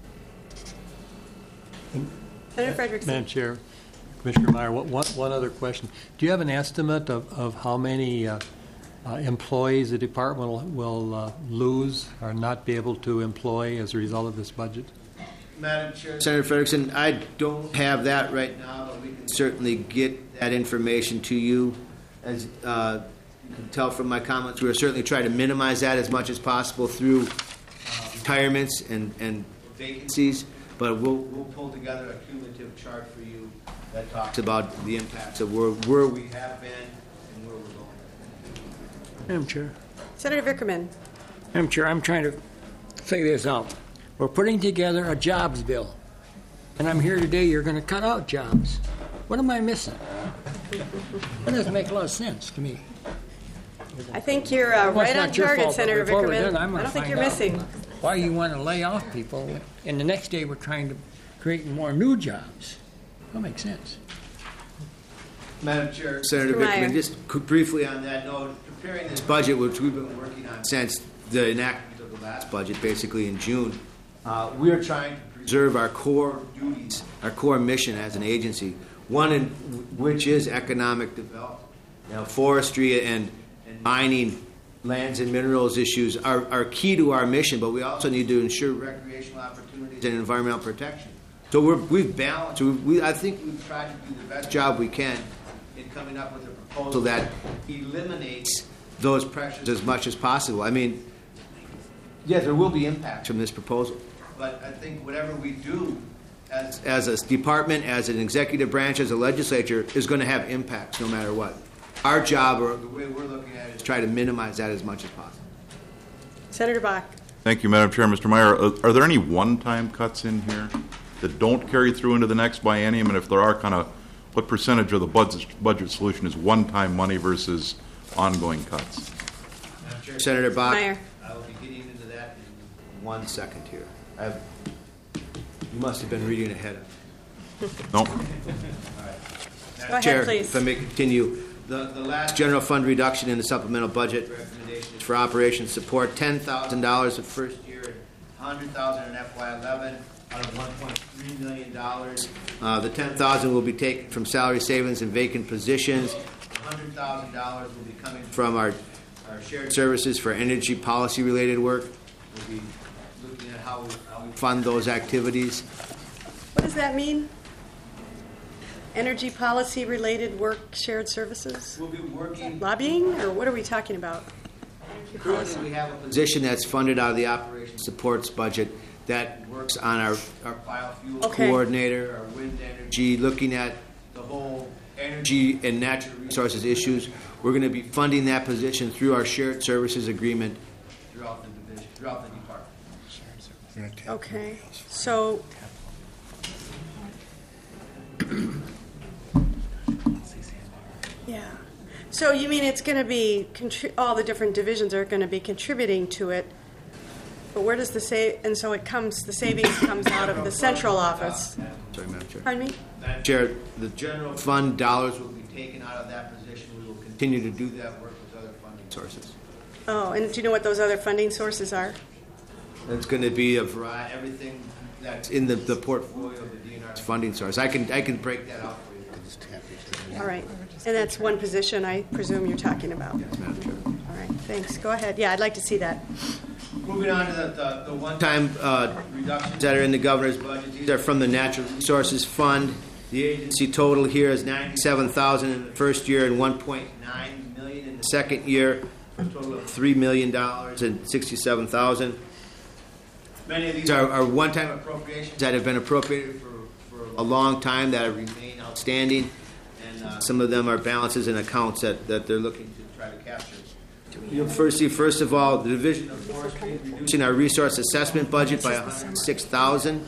C: Senator Frederickson.
E: Madam Chair, Commissioner Meyer, one other question. Do you have an estimate of how many employees the department will lose or not be able to employ as a result of this budget?
A: Madam Chair, Senator Frederickson, I don't have that right now, but we can certainly get that information to you. As you can tell from my comments, we're certainly trying to minimize that as much as possible through retirements and vacancies, but we'll pull together a cumulative chart for you that talks about the impacts of where we have been and where we're going.
I: Madam Chair.
C: Senator Vickerman.
I: Madam Chair, I'm trying to figure this out. We're putting together a jobs bill, and I'm here today, you're going to cut out jobs. What am I missing? That doesn't make a lot of sense to me.
C: I think you're right on target, Senator Vickerman. I don't think you're missing.
I: Why you want to lay off people, and the next day we're trying to create more new jobs. That makes sense.
A: Madam Chair, Senator Vickerman, just briefly on that note, preparing this budget, which we've been working on since the enactment of the last budget, basically in June, we are trying to preserve our core duties, our core mission as an agency, one in which is economic development. Forestry and mining, lands and minerals issues are key to our mission, but we also need to ensure recreational opportunities and environmental protection. So we've balanced. I think we've tried to do the best job we can in coming up with a proposal that eliminates those pressures as much as possible. I mean, yes, there will be impacts from this proposal, but I think whatever we do as a department, as an executive branch, as a legislature, is going to have impacts no matter what. Our job, or the way we're looking at it, is try to minimize that as much as possible.
C: Senator Bach.
J: Thank you, Madam Chair. Mr. Meyer, are there any one-time cuts in here that don't carry through into the next biennium? And if there are, kind of what percentage of the budget solution is one-time money versus ongoing cuts?
A: Madam Chair, Senator Bach,
C: Meyer.
A: I will be getting into that in 1 second here. You must have been reading ahead of me.
J: No.
C: Go ahead,
A: Chair,
C: please.
A: if I may continue. The last general fund reduction in the supplemental budget recommendation is for operations support, $10,000 the first year and $100,000 in FY11 out of $1.3 million. The $10,000 will be taken from salary savings and vacant positions. $100,000 will be coming from our shared services for energy policy related work. We'll be looking at how we fund those activities.
C: What does that mean? Energy policy related work, shared services?
A: We'll be working.
C: Lobbying, or what are we talking about?
A: Currently, we have a position that's funded out of the operations supports budget that works on our biofuels coordinator, our wind energy, looking at the whole energy and natural resources issues. We're going to be funding that position through our shared services agreement throughout the division, throughout the department.
C: Okay, so yeah. So you mean it's going to be all the different divisions are going to be contributing to it, but where does the the savings comes out of the central office?
A: Sorry, Madam Chair.
C: Pardon me?
A: Madam Chair, the general fund dollars will be taken out of that position. We will continue to do that work with other funding sources.
C: Oh, and do you know what those other funding sources are?
A: It's going to be a variety, everything that's in the portfolio of the DNR's funding source. I can break that out for you.
C: All right. And that's one position I presume you're talking about.
A: Yes, Madam Chair.
C: All right. thanks. Go ahead. Yeah, I'd like to see that.
A: Moving on to the one-time reductions that are in the governor's budget. These are from the Natural Resources Fund. The agency total here is $97,000 in the first year and $1.9 million in the second year, for a total of $3 million and $67,000. Many of these are one-time appropriations that have been appropriated for a long time that have remained outstanding, and some of them are balances in accounts that they're looking to try to capture. You'll first of all, the Division of Forestry reducing our resource assessment budget by $106,000.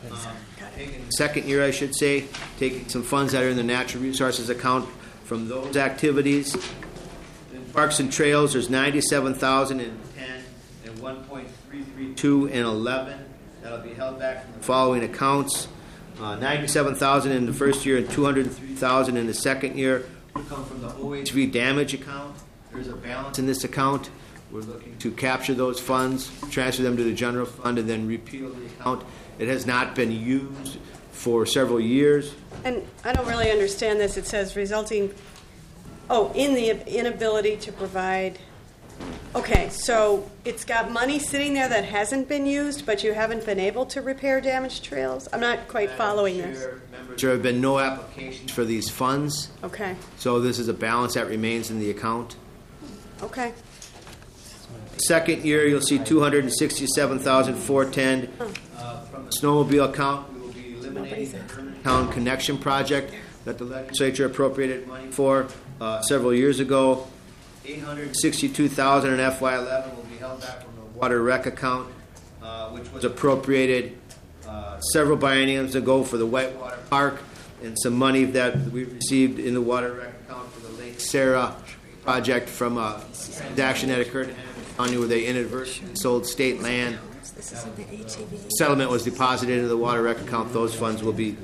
A: Second year, I should say, taking some funds that are in the natural resources account from those activities. In Parks and Trails, there's $97,000 in 10 and $1.332 in 11. That'll be held back from the following accounts: $97,000 in the first year and $203,000 in the second year will come from the OHV damage account. There's a balance in this account. We're looking to capture those funds, transfer them to the general fund, and then repeal the account. It has not been used for several years.
C: And I don't really understand this. It says resulting, in the inability to provide. Okay, so it's got money sitting there that hasn't been used, but you haven't been able to repair damaged trails? I'm not quite following this.
A: There have been no applications for these funds.
C: Okay,
A: So this is a balance that remains in the account.
C: okay.
A: Second year, you'll see $267,410 from the snowmobile account. We will be eliminating the Hermantown Connection project that the legislature appropriated money for several years ago. $862,000 in FY11 will be held back from the water rec account, which was appropriated several bienniums ago for the Whitewater Park, and some money that we received in the water rec account for the Lake Sarah project from a transaction that occurred in County where they inadvertently sold state land. Settlement was deposited into the water rec account. Those funds will be.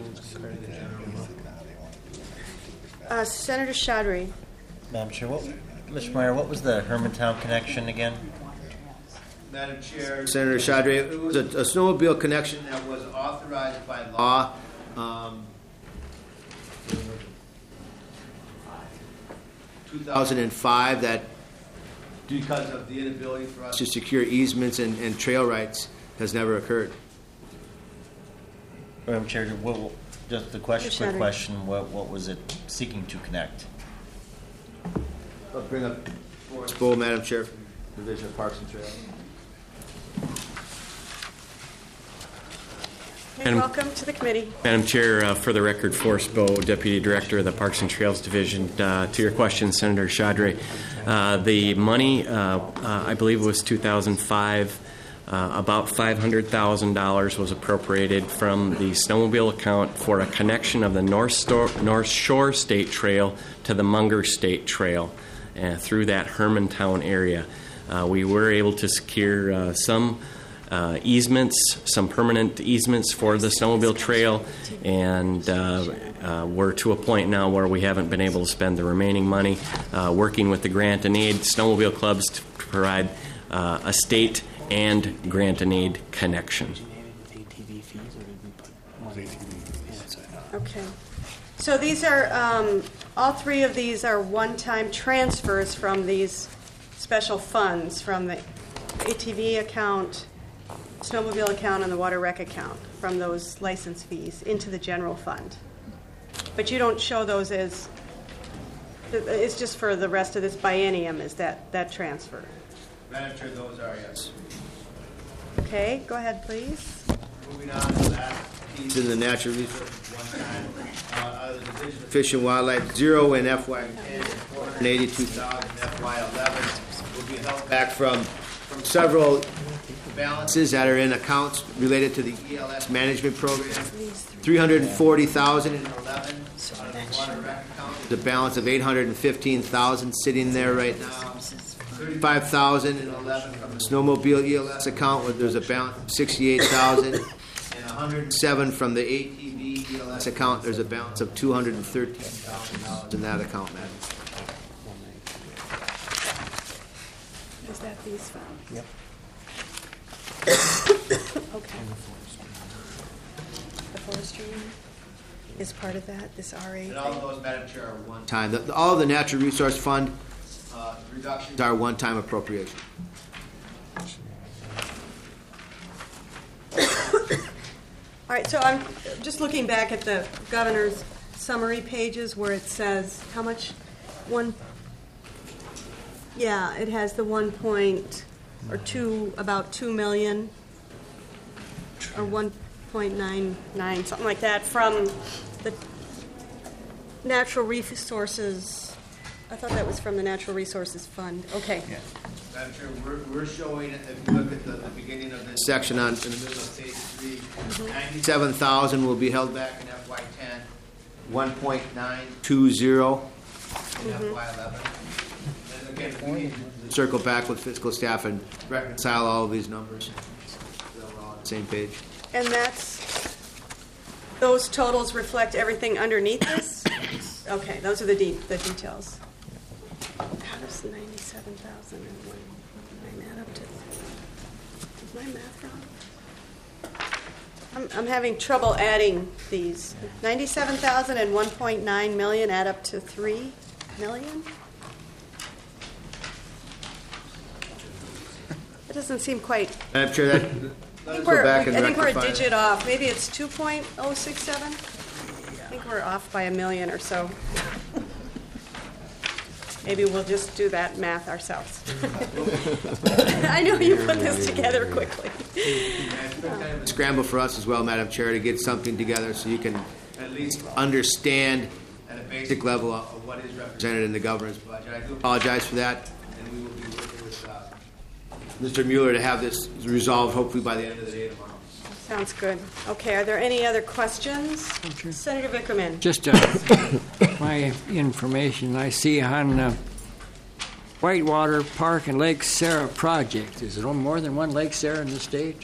C: Senator Chaudhry.
K: Madam Chair, Mr. Meyer, what was the Hermantown connection again?
A: Madam Chair, Senator Chaudhry, it was a snowmobile connection that was authorized by law. 2005, that because of the inability for us to secure easements and trail rights has never occurred.
K: Madam Chair, just the question, quick question, what was it seeking to connect?
A: I'll bring up Forrest Bowl, Madam Chair, from the Division of Parks and Trails.
C: Hey, welcome to the committee.
L: Madam Chair, for the record, Forrest Bowe, Deputy Director of the Parks and Trails Division. To your question, Senator Chaudhry, the money, I believe it was 2005, about $500,000 was appropriated from the snowmobile account for a connection of the North Shore State Trail to the Munger State Trail through that Hermantown area. We were able to secure some easements, some permanent easements for the snowmobile trail, and we're to a point now where we haven't been able to spend the remaining money, working with the grant and aid snowmobile clubs to provide a state and grant and aid connection.
C: Okay. So these are, all three of these are one-time transfers from these special funds, from the ATV account, snowmobile account, and the water rec account, from those license fees into the general fund. But you don't show those as, it's just for the rest of this biennium, is that transfer?
A: Madam Chair, those are, yes.
C: Okay, go ahead, please.
A: Moving on to that piece in the natural resources one-time. The Division of Fish and Wildlife, 0 in FY10, $482,000 in FY11 will be held back from several balances that are in accounts related to the ELS management program. $340,000 in 11 out of the water rec account. The balance of $815,000 sitting there right now. $35,000 in 11 from the snowmobile ELS account, where there's a balance of $68,000, and $107 from the ATV ELS account. There's a balance of $213,000 in that account, Madam.
C: Is that these funds?
K: Yep.
C: Okay. The forestry is part of that, this RA
A: And all of those, Madam Chair, are one time. All of the Natural Resource Fund reductions are one-time appropriation.
C: All right, so I'm just looking back at the governor's summary pages where it says how much it has the 2, about 2 million or 1.99, something like that, from the natural resources. I thought that was from the Natural Resources Fund. Okay.
A: Yeah. Madam Chair, we're showing, if you look at the beginning of this section in the middle of page 3, 97,000 will be held back in FY10, 1.920 in FY11. And again, we need to circle back with fiscal staff and reconcile all of these numbers so we're all on the same page.
C: And those totals reflect everything underneath this? Okay, those are the details. How does 97,000 and 1.9 add up to? Is my math wrong? I'm having trouble adding these. 97,000 and 1.9 million add up to 3 million? It doesn't seem quite.
A: Madam Chair,
C: I think we're a digit off. Maybe it's 2.067? I think we're off by a million or so. Maybe we'll just do that math ourselves. I know you put this together quickly.
A: It's been kind of a scramble for us as well, Madam Chair, to get something together so you can at least understand at a basic level of what is represented in the governor's budget. I do apologize for that, and we will be working with Mr. Mueller to have this resolved hopefully by the end of the day tomorrow.
C: Sounds good. Okay, are there any other questions? Senator Vickerman.
I: Just my information I see on Whitewater Park and Lake Sarah project. Is there more than one Lake Sarah in the state?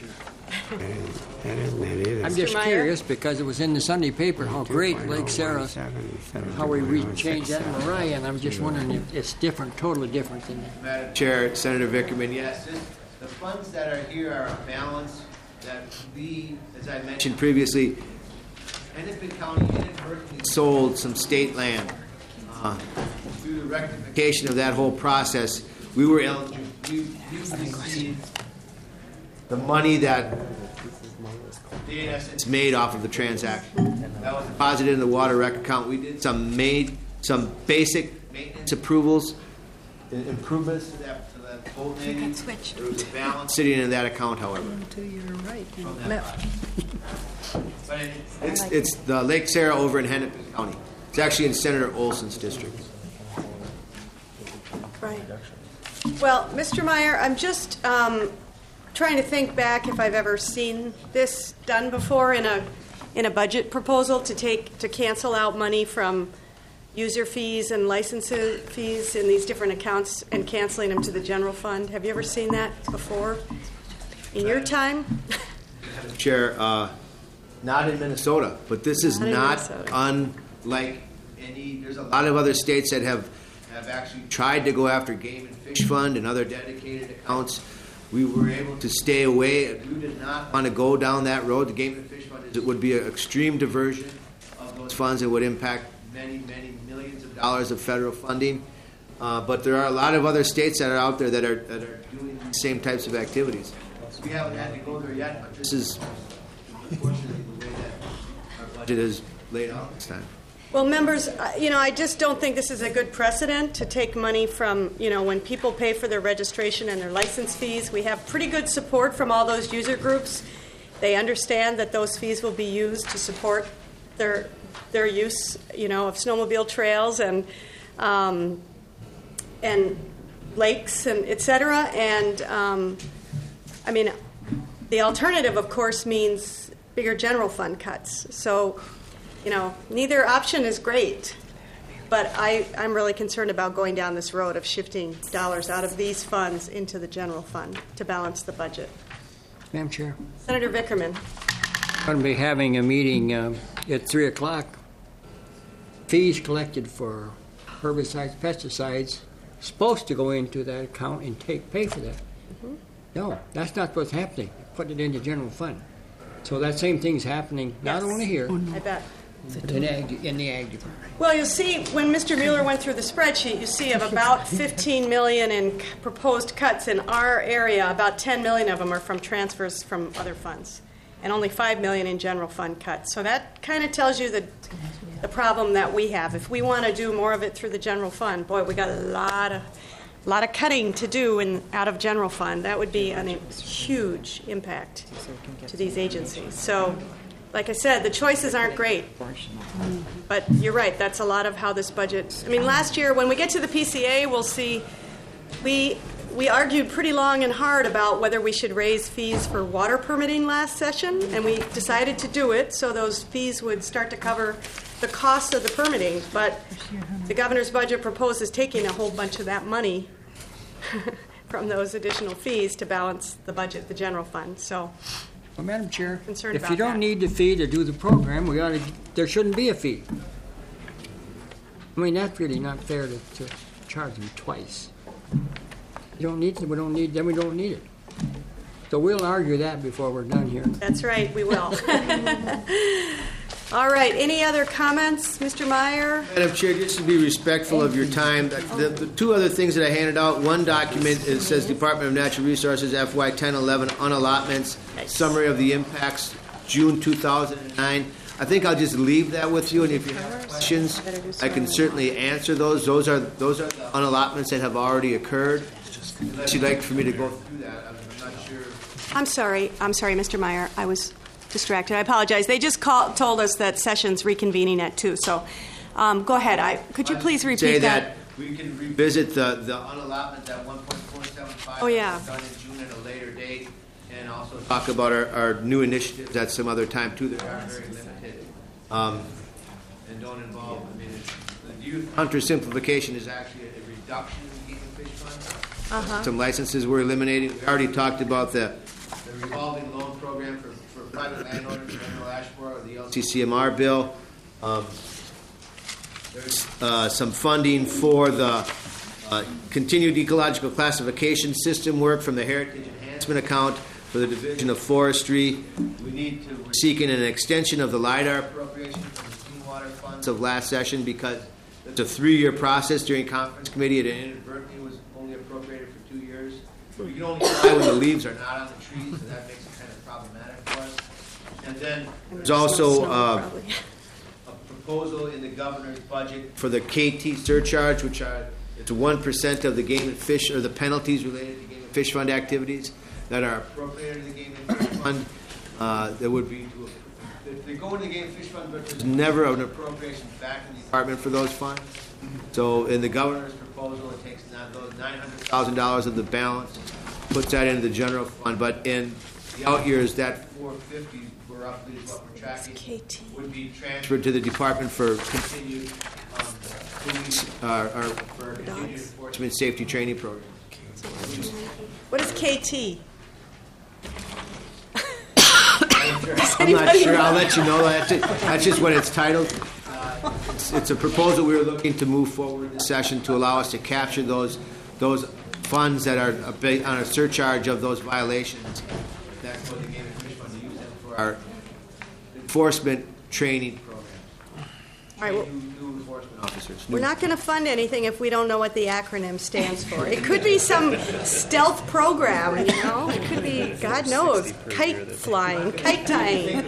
I: I'm just curious because it was in the Sunday paper how great Lake Sarah, how we changed that in Mariah, and I'm just wondering if it's different, totally different than that.
A: Madam Chair, Senator Vickerman, yes, the funds that are here are a balance that we, as I mentioned previously, Hennepin County inadvertently sold some state land. Through the rectification of that whole process, we were eligible. We received the money that the ANS made off of the transaction. That was deposited in the water rec account. We did some basic maintenance approvals, improvements to that boat landing. There was a balance sitting in that account, however.
C: To your right.
A: But it's the Lake Sarah over in Hennepin County. It's actually in Senator Olson's district.
C: Right. Well, Mr. Meyer, I'm just trying to think back if I've ever seen this done before in a budget proposal to cancel out money from user fees and license fees in these different accounts and canceling them to the general fund. Have you ever seen that before in your time?
A: Chair, not in Minnesota, but this is not unlike any. There's a lot of other states that have actually tried to go after Game and Fish Fund and other dedicated accounts. We were able to stay away. We did not want to go down that road. The Game and Fish Fund would be an extreme diversion of those funds. It would impact many, many millions of dollars of federal funding. But there are a lot of other states that are out there that are doing the same types of activities. We haven't had to go there yet, but this is unfortunately the way that our budget is laid out this time.
C: Well, members, I just don't think this is a good precedent to take money from, when people pay for their registration and their license fees. We have pretty good support from all those user groups. They understand that those fees will be used to support their use, of snowmobile trails and lakes and et cetera. And the alternative, of course, means bigger general fund cuts. So, neither option is great. But I'm really concerned about going down this road of shifting dollars out of these funds into the general fund to balance the budget.
I: Madam Chair.
C: Senator Vickerman.
I: I'm going to be having a meeting at 3 o'clock. Fees collected for herbicides, pesticides, supposed to go into that account and pay for that. Mm-hmm. No, that's not what's happening. Put it into general fund. So that same thing's happening not only here,
C: I bet.
I: in the ag department.
C: Well, you'll see, when Mr. Mueller went through the spreadsheet, you see of about 15 million in proposed cuts in our area, about 10 million of them are from transfers from other funds, and only 5 million in general fund cuts. So that kind of tells you the problem that we have. If we want to do more of it through the general fund, boy, we got a lot of cutting to do out of general fund. That would be a huge impact to these agencies. So, like I said, the choices aren't great. But you're right, that's a lot of how this budget... I mean, last year, when we get to the PCA, we'll see... We argued pretty long and hard about whether we should raise fees for water permitting last session, and we decided to do it so those fees would start to cover the cost of the permitting. But the governor's budget proposes taking a whole bunch of that money from those additional fees to balance the budget, the general fund. So...
I: Well, Madam Chair,
C: Concerned
I: if
C: about
I: you don't
C: that.
I: need the fee to do the program, there shouldn't be a fee. I mean, that's really not fair to charge them twice. You don't need it, we don't need it. So we'll argue that before we're done here.
C: That's right, we will. All right, any other comments, Mr. Meyer?
A: Madam Chair, just to be respectful of your time, the two other things that I handed out, one document, it says Department of Natural Resources FY 10-11 unallotments, summary of the impacts, June 2009. I think I'll just leave that with you, and if you have questions, I can certainly answer those. Those are the unallotments that have already occurred. Unless you'd like for me to go through that, I'm not sure.
C: I'm sorry, Mr. Meyer. I was distracted. I apologize. They just told us that session's reconvening at 2. So go ahead. Could you please repeat
A: Say that we can revisit the unallotment, that 1.475
C: Oh, yeah.
A: done in June at a later date, and also talk about our new initiatives at some other time, too, that are very limited and don't involve, I mean, the youth hunter simplification is actually a reduction in the game and fish fund. Some licenses we're eliminating. We already talked about the revolving loan program for private landowners, General Ashboro, or the LCCMR bill. There's some funding for the continued ecological classification system work from the Heritage Enhancement Account for the Division of Forestry. We're seeking an extension of the LIDAR appropriation from the Clean Water Funds of last session because it's a 3-year process during conference committee. It inadvertently was only appropriated for 2 years. We can only apply when the leaves are not on the trees, so that makes it kind of problematic for us. And then there's also a proposal in the governor's budget for the KT surcharge, which it's 1% of the game and fish, or the penalties related to game and fish fund activities that are appropriated to the game and fish fund. That would be they go into the game and fish fund, but there's never an appropriation back in the department for those funds. So in the governor's proposal, it takes those $900,000 of the balance, puts that into the general fund, but in the out years, that $450 roughly is what we're tracking, would be transferred to the department for continued police or for continued enforcement safety training program.
C: What is KT?
A: I'm not sure. I'll let you know. That's just what it's titled. It's a proposal we were looking to move forward in session to allow us to capture those funds that are on a surcharge of those violations. That's what the Game and Fish Fund to use them for our enforcement training program.
C: All right, well,
A: New enforcement officers.
C: we're not going to fund anything if we don't know what the acronym stands for. It could be some stealth program, you know? It could be, God knows, kite flying, kite tying.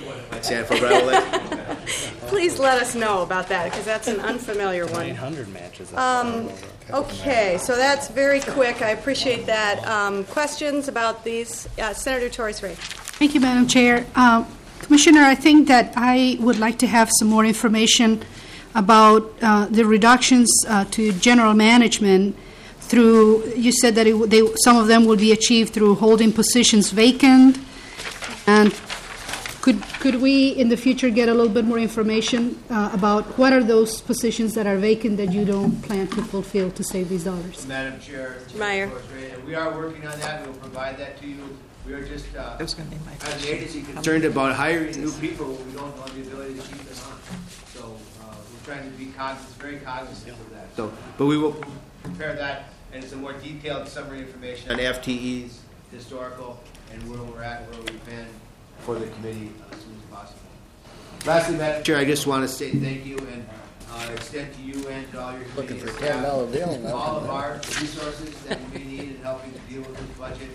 C: Please let us know about that, because that's an unfamiliar one.
D: 800 matches.
C: Okay, so that's very quick. I appreciate that. Questions about these? Senator Torres Ray.
M: Thank you, Madam Chair. Commissioner, I think that I would like to have some more information about the reductions to general management through, you said that some of them will be achieved through holding positions vacant. And could we in the future get a little bit more information about what are those positions that are vacant that you don't plan to fulfill to save these dollars?
A: Madam Chair,
C: Meyer.
A: We are working on that. We'll provide that to you. We are just, as an agency, concerned about hiring new people when we don't have the ability to keep them on. So we're trying to be very cognizant of that. So, but we will prepare that and some more detailed summary information on FTEs, historical, and where we're at, where we've been for the committee as soon as possible. Lastly, Madam Chair, I just want to say thank you and extend to you and all your
I: Looking for
A: committee and
I: $10 bill
A: staff
I: now.
A: all of our resources that we may need in helping to deal with this budget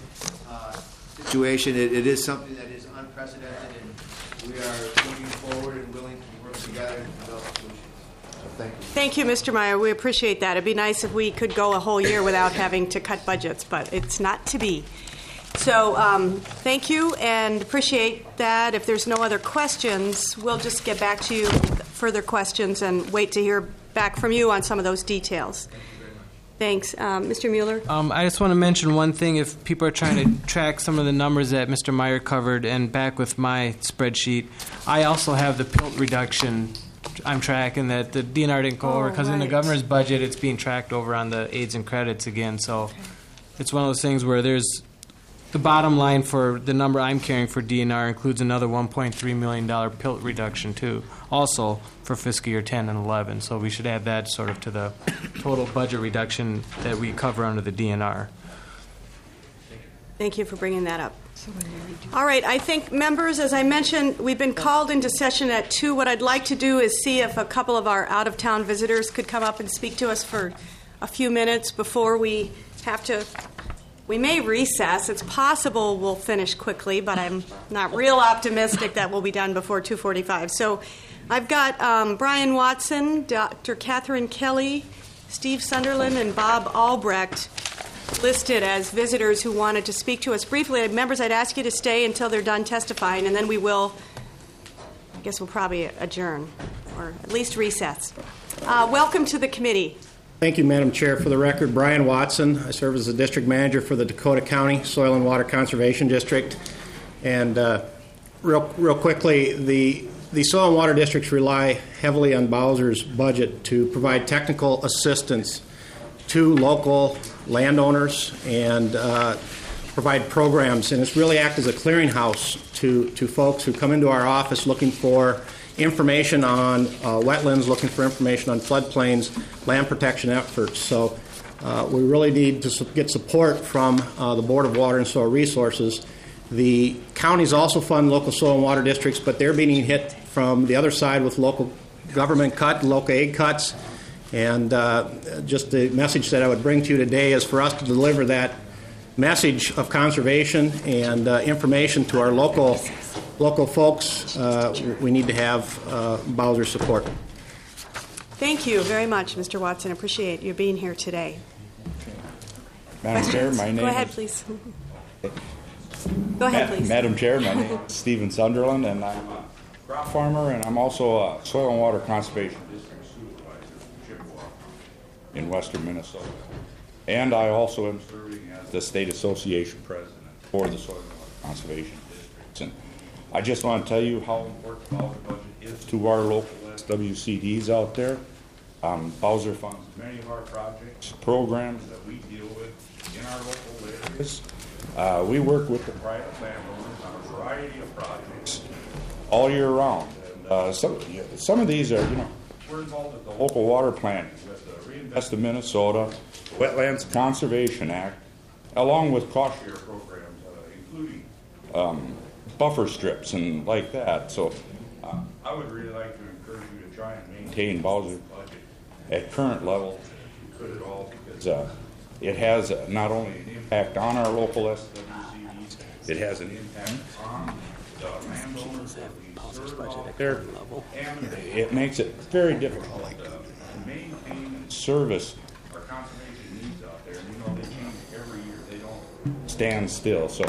A: situation. It is something that is unprecedented, and we are looking forward and willing to work together to develop solutions. So thank you.
C: Thank you, Mr. Meyer. We appreciate that. It'd be nice if we could go a whole year without having to cut budgets, but it's not to be. So thank you and appreciate that. If there's no other questions, we'll just get back to you with further questions and wait to hear back from you on some of those details. Thanks. Mr. Mueller?
D: I just want to mention one thing. If people are trying to track some of the numbers that Mr. Meyer covered, and back with my spreadsheet, I also have the PILT reduction I'm tracking that the DNR didn't go over, because in the governor's budget it's being tracked over on the aids and credits again. So it's one of those things where there's the bottom line for the number I'm carrying for DNR includes another $1.3 million PILT reduction too, also for fiscal year 10 and 11. So we should add that sort of to the total budget reduction that we cover under the DNR.
C: Thank you for bringing that up. All right, I think, members, as I mentioned, we've been called into session at 2. What I'd like to do is see if a couple of our out-of-town visitors could come up and speak to us for a few minutes before we have to. We may recess. It's possible we'll finish quickly, but I'm not real optimistic that we'll be done before 2:45. So I've got Brian Watson, Dr. Catherine Kelly, Steve Sunderland, and Bob Albrecht listed as visitors who wanted to speak to us briefly. Members, I'd ask you to stay until they're done testifying, and then we will, I guess we'll probably adjourn, or at least recess. Welcome to the committee.
N: Thank you, Madam Chair. For the record, Brian Watson. I serve as the district manager for the Dakota County Soil and Water Conservation District. And real quickly, the soil and water districts rely heavily on Bowser's budget to provide technical assistance to local landowners and provide programs. And it's really act as a clearinghouse to folks who come into our office looking for information on wetlands, looking for information on floodplains, land protection efforts. So we really need to get support from the Board of Water and Soil Resources. The counties also fund local soil and water districts, but they're being hit from the other side with local government cut, local aid cuts. And just the message that I would bring to you today is for us to deliver that message of conservation and information to our local folks. We need to have Bowser support.
C: Thank you very much, Mr. Watson. Appreciate you being here today.
O: Madam Chair, my name
C: Go ahead,
O: is,
C: please. Go ahead, please.
O: Madam Chair, my name is Stephen Sunderland, and I'm a crop farmer, and I'm also a soil and water conservation district supervisor in Chippewa in western Minnesota. And I also am serving as the state association president for the soil and water conservation districts. And I just want to tell you how important Bowser budget is to our local SWCDs out there. Bowser funds many of our projects, programs that we deal with in our local areas. We work with the private landowners on a variety of projects all year round. And some of these are, we're involved with the local water planning, with the Reinvest in Minnesota, Wetlands Conservation Act, along with cost share programs, including buffer strips and like that. So I would really like to encourage you to try and maintain Bowser's budget at current level, if you could at all, because it has not only an impact on our local SWCDs, it has an impact on the landowners that we serve out there, and it makes it very difficult to maintain and service our conservation needs out there. And they change every year. They don't stand still. So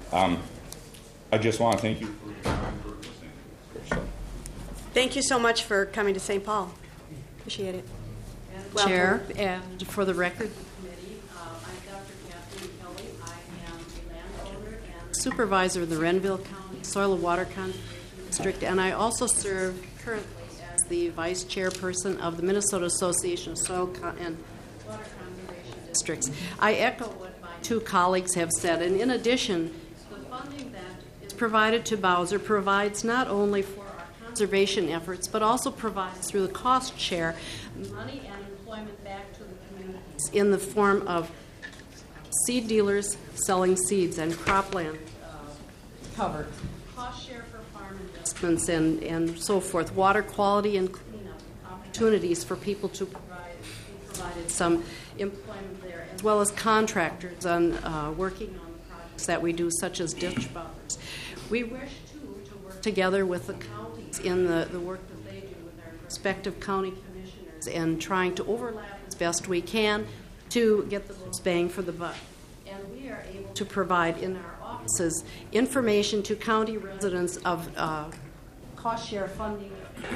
O: I just want to thank you for your time for listening to us. So.
C: Thank you so much for coming to St. Paul. Appreciate it.
P: Chair, and for the record, the committee, I'm Dr. Catherine Kelly. I am a landowner and supervisor of the Renville County Soil and Water Conservation District, and I also serve currently as the vice chairperson of the Minnesota Association of Soil and Water Conservation Districts. I echo what my two colleagues have said, and in addition, the funding that is provided to Bowser provides not only for our conservation efforts, but also provides through the cost share money and employment back to the communities in the form of seed dealers selling seeds and cropland cover, cost share for farm and investments and so forth, water quality and cleanup opportunities for people to provided some employment there, as well as contractors on working on projects that we do, such as ditch buffers. We wish, too, to work together with the counties in the work that they do with our respective county commissioners and trying to overlap as best we can to get the most bang for the buck. And we are able to provide in our offices information to county residents of cost share funding.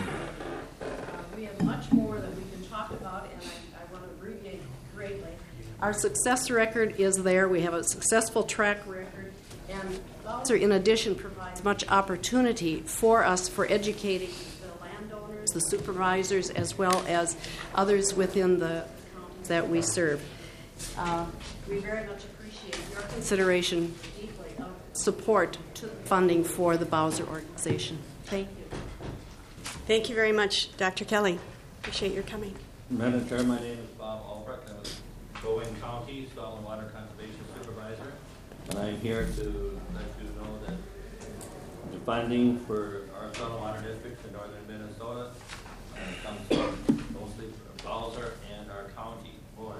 P: We have much more that we can talk about, and I want to abbreviate greatly. Our success record is there. We have a successful track record, and Bowser, in addition, provides much opportunity for us for educating the landowners, the supervisors, as well as others within the counties that we serve. We very much appreciate your consideration deeply of support to funding for the Bowser organization. Thank you.
C: Thank you very much, Dr. Kelly. Appreciate your coming.
Q: Madam Chair, my name is Bob Albrecht. I'm a Bowen County Soil and Water Conservation Supervisor, and I'm here to let you know that the funding for our soil and water districts in northern Minnesota comes from mostly from Bowser and our county board.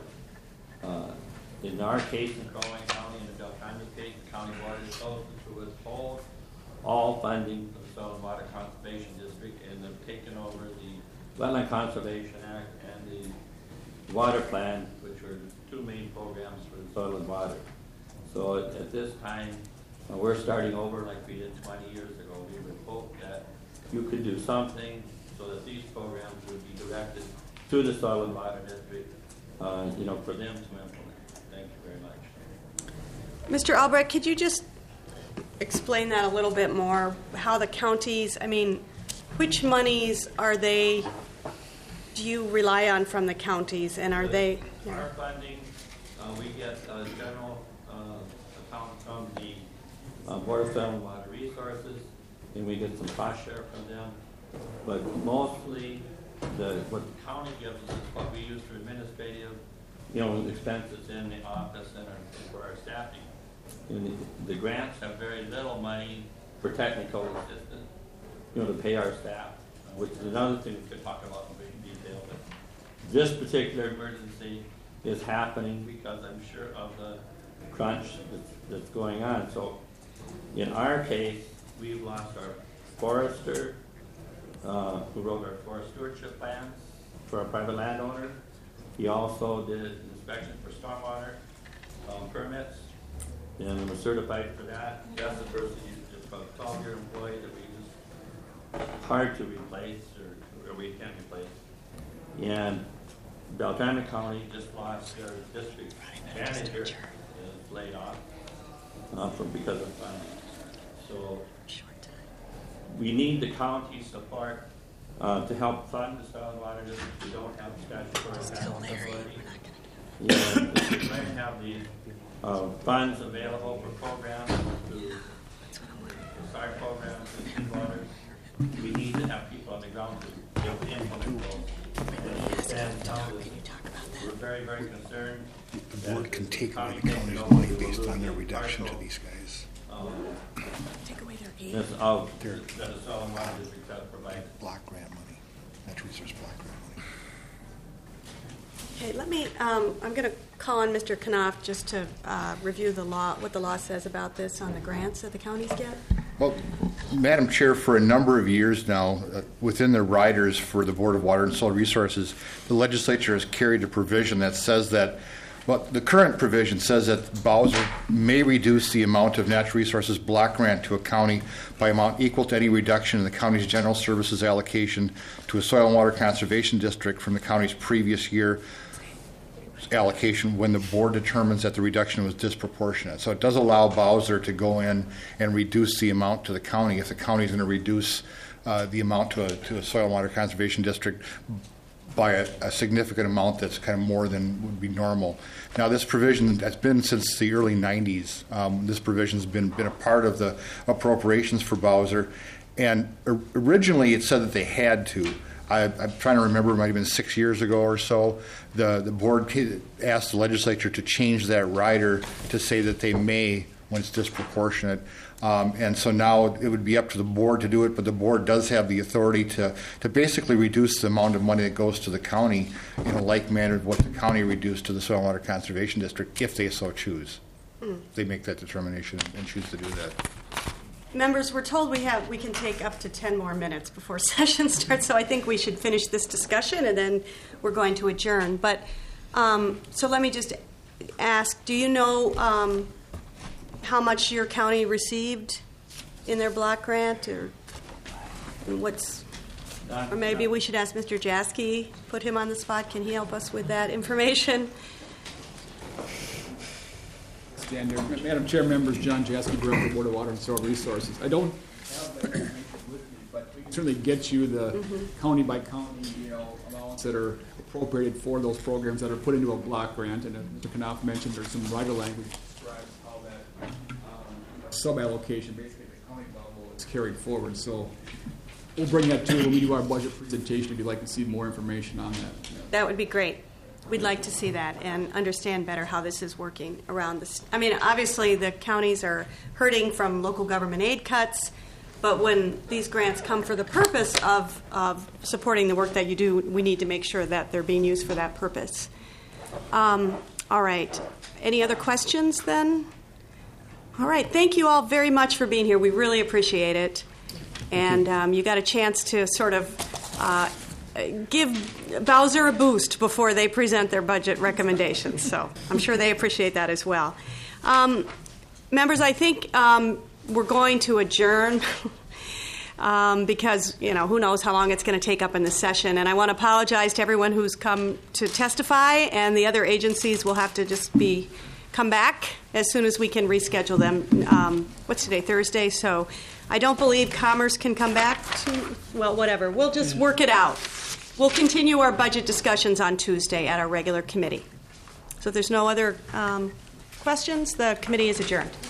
Q: In our case, in Crow Wing County and in Beltrami case, the county board is chosen to withhold all funding for the Soil and Water Conservation District, and they've taken over the Wetland Conservation Act and the Water Plan, which are the two main programs for the soil and water. So at this time, we're starting over like we did 20 years ago. We would hope that you could do something so that these programs would be directed to the Soil and Water District, for them to implement. Thank you very much.
C: Mr. Albrecht, could you just explain that a little bit more? How the counties, which monies do you rely on from the counties, and are they? Yeah.
Q: Our funding, we get general account from the Board of Soil and Water Resources, and we get some cost share from them. But mostly, what the county gives us is what we use for administrative, expenses in the office and for our staffing. And the grants have very little money for technical assistance, to pay our staff, which is another thing we could talk about in great detail. But this particular emergency is happening because I'm sure of the crunch that's going on. So in our case, we've lost our forester, who wrote our forest stewardship plans for our private landowner. He also did inspection for stormwater permits, and was certified for that. That's the person who's just about a 12-year employee that we just hard to replace or we can't replace. And Beltrami County just lost their district manager, is laid off because of funding. So we need the county support to help fund the soil and water district. We don't have statutory authority. And if we're going to have the funds available for programs to start programs in waters, we need to have people on the ground to be able to implement those. And we're very, very concerned.
H: The board can take away the county's money based on their reduction to these guys.
C: Take away their aid.
Q: That's all that the soil and water district has provided.
H: Block grant money. Natural resource block grant money.
C: Okay, let me, I'm going to call on Mr. Knopf just to review the law, what the law says about this on the grants that the counties get.
H: Well, Madam Chair, for a number of years now, within the riders for the Board of Water and Soil Resources, the legislature has carried a provision that says that, the current provision says that Bowser may reduce the amount of natural resources block grant to a county by amount equal to any reduction in the county's general services allocation to a soil and water conservation district from the county's previous year allocation when the board determines that the reduction was disproportionate. So it does allow Bowser to go in and reduce the amount to the county if the county is going to reduce the amount to a soil and water conservation district by a significant amount that's kind of more than would be normal. Now, this provision that's been since the early 90s. This provision's been a part of the appropriations for Bowser, and originally it said that they had to. I'm trying to remember, it might have been 6 years ago or so, the board asked the legislature to change that rider to say that they may, when it's disproportionate. And so now it would be up to the board to do it, but the board does have the authority to basically reduce the amount of money that goes to the county in a like manner of what the county reduced to the Soil and Water Conservation District if they so choose. They make that determination and choose to do that.
C: Members, we're told we can take up to 10 more minutes before session starts, so I think we should finish this discussion and then we're going to adjourn. But so let me just ask, do you know how much your county received in their block grant, or maybe we should ask Mr. Jaski, put him on the spot. Can he help us with that information?
R: Stand there. Madam Chair, members, John Jaski, Director, Board of Water and Soil Resources. I don't have that information with me, but we can certainly get you the county by county, amounts that are appropriated for those programs that are put into a block grant. And as Mr. Knopf mentioned, there's some rider language that describes how that sub-allocation, basically at the county level, is carried forward. So we'll bring that to you when we do our budget presentation if you'd like to see more information on that.
C: That would be great. We'd like to see that and understand better how this is working around this. I mean, obviously the counties are hurting from local government aid cuts, but when these grants come for the purpose of supporting the work that you do, we need to make sure that they're being used for that purpose. All right. Any other questions then? All right. Thank you all very much for being here. We really appreciate it. And you got a chance to sort of give Bowser a boost before they present their budget recommendations. So I'm sure they appreciate that as well. Members, I think we're going to adjourn because, who knows how long it's going to take up in this session. And I want to apologize to everyone who's come to testify, and the other agencies will have to just come back as soon as we can reschedule them. What's today? Thursday. So I don't believe Commerce can come back whatever. We'll just work it out. We'll continue our budget discussions on Tuesday at our regular committee. So if there's no other questions, the committee is adjourned.